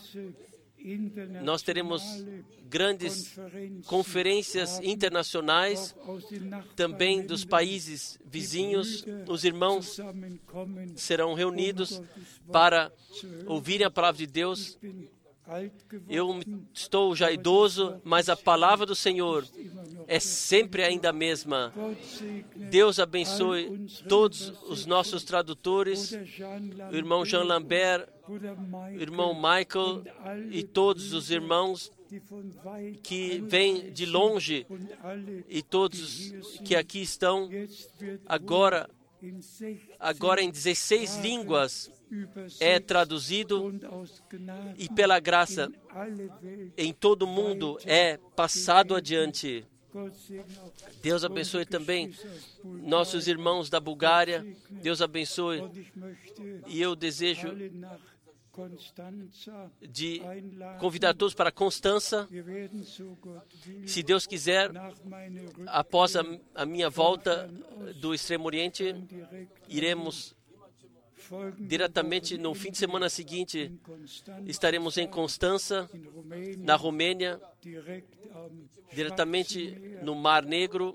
Nós teremos grandes conferências internacionais, também dos países vizinhos. Os irmãos serão reunidos para ouvirem a palavra de Deus. Eu estou já idoso, mas a palavra do Senhor é sempre ainda a mesma. Deus abençoe todos os nossos tradutores, o irmão Jean Lambert, o irmão Michael e todos os irmãos que vêm de longe e todos que aqui estão agora, agora em dezesseis línguas. É traduzido e pela graça em todo o mundo é passado adiante. Deus abençoe também nossos irmãos da Bulgária. Deus abençoe. E eu desejo de convidar todos para Constança. Se Deus quiser, após a, a minha volta do Extremo Oriente, iremos diretamente no fim de semana seguinte, estaremos em Constança, na Romênia, diretamente no Mar Negro,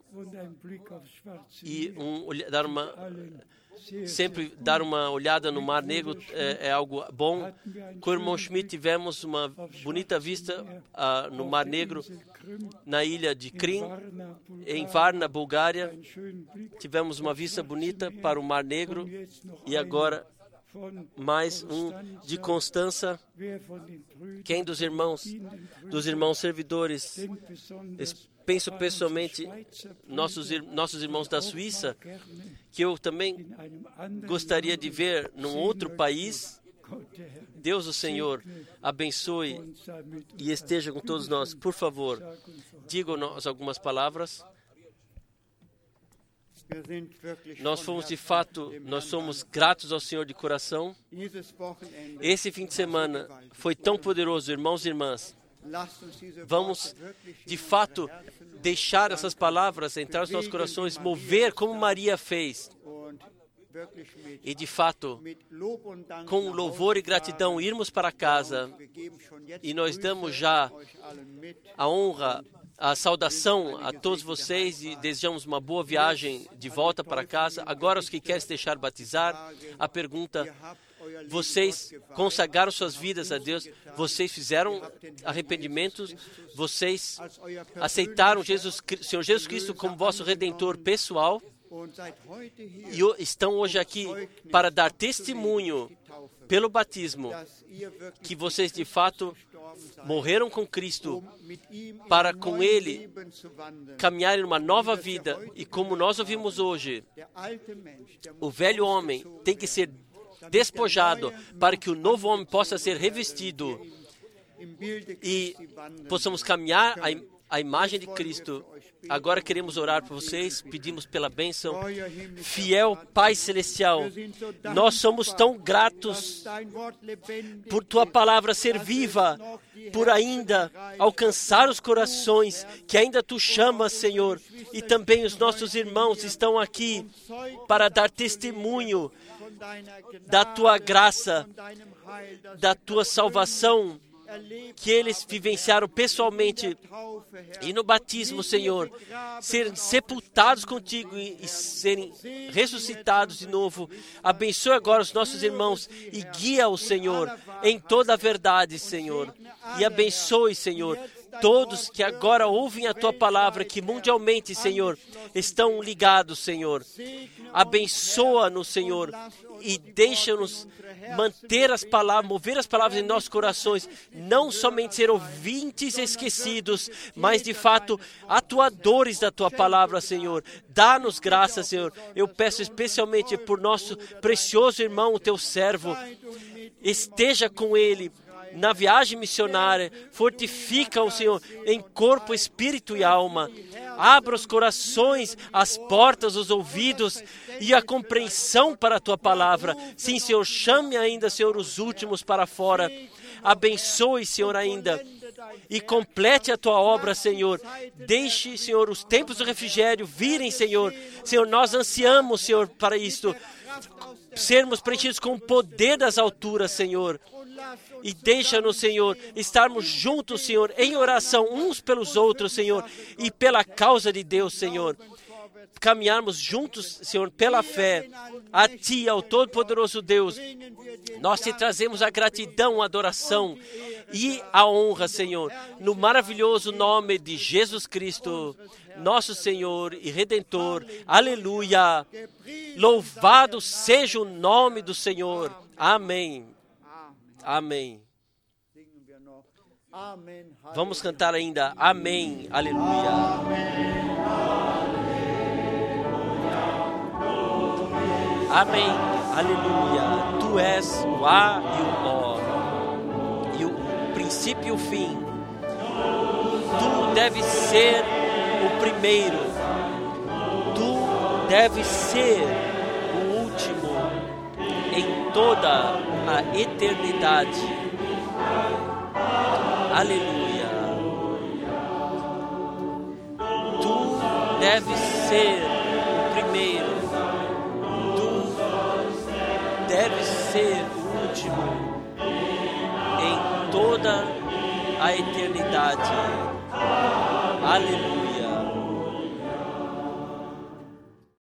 e um, dar uma, sempre dar uma olhada no Mar Negro é, é algo bom. Com o irmão Schmidt tivemos uma bonita vista uh, no Mar Negro, na ilha de Krim, em Varna, Bulgária. Tivemos uma vista bonita para o Mar Negro e agora mais um de Constança. Quem dos irmãos, dos irmãos servidores, penso pessoalmente nossos, nossos irmãos da Suíça, que eu também gostaria de ver num outro país. Deus, o Senhor, abençoe e esteja com todos nós. Por favor, digam-nos algumas palavras. Nós fomos de fato, nós somos gratos ao Senhor de coração. Esse fim de semana foi tão poderoso, irmãos e irmãs. Vamos, de fato, deixar essas palavras entrar nos nossos corações, mover como Maria fez. E, de fato, com louvor e gratidão, irmos para casa. E nós damos já a honra, a saudação a todos vocês e desejamos uma boa viagem de volta para casa. Agora, os que querem se deixar batizar, a pergunta: vocês consagraram suas vidas a Deus? Vocês fizeram arrependimentos? Vocês aceitaram Jesus, Senhor Jesus Cristo como vosso Redentor pessoal? E estão hoje aqui para dar testemunho pelo batismo que vocês de fato morreram com Cristo para com Ele caminharem uma nova vida. E como nós ouvimos hoje, o velho homem tem que ser despojado para que o novo homem possa ser revestido e possamos caminhar a, a imagem de Cristo. Agora queremos orar por vocês, pedimos pela bênção. Fiel Pai Celestial, nós somos tão gratos por Tua palavra ser viva, por ainda alcançar os corações que ainda Tu chamas, Senhor. E também os nossos irmãos estão aqui para dar testemunho da Tua graça, da Tua salvação, que eles vivenciaram pessoalmente e no batismo, Senhor, serem sepultados contigo e, e serem ressuscitados de novo. Abençoe agora os nossos irmãos e guia-os, Senhor, em toda a verdade, Senhor. E abençoe, Senhor, todos que agora ouvem a Tua palavra, que mundialmente, Senhor, estão ligados, Senhor. Abençoa-nos, Senhor, e deixa-nos manter as palavras, mover as palavras em nossos corações, não somente ser ouvintes esquecidos, mas de fato atuadores da Tua palavra, Senhor. Dá-nos graça, Senhor. Eu peço especialmente por nosso precioso irmão, o Teu servo. Esteja com ele na viagem missionária, fortifica-o, Senhor, em corpo, espírito e alma. Abra os corações, as portas, os ouvidos e a compreensão para a Tua palavra. Sim, Senhor, chame ainda, Senhor, os últimos para fora. Abençoe, Senhor, ainda e complete a Tua obra, Senhor. Deixe, Senhor, os tempos do refrigério virem, Senhor. Senhor, nós ansiamos, Senhor, para isto. Sermos preenchidos com o poder das alturas, Senhor. E deixa-nos, Senhor, estarmos juntos, Senhor, em oração uns pelos outros, Senhor, e pela causa de Deus, Senhor. Caminharmos juntos, Senhor, pela fé, a Ti, ao Todo-Poderoso Deus. Nós Te trazemos a gratidão, a adoração e a honra, Senhor, no maravilhoso nome de Jesus Cristo, nosso Senhor e Redentor. Aleluia! Louvado seja o nome do Senhor. Amém. Amém. Vamos cantar ainda. Amém. Aleluia. Amém. Aleluia. Tu és o A e o O, e o princípio e o fim. Tu deves ser o primeiro. Tu deves ser o último em toda a eternidade. Aleluia. Tu deves ser o primeiro. Tu deves ser o último em toda a eternidade. Aleluia.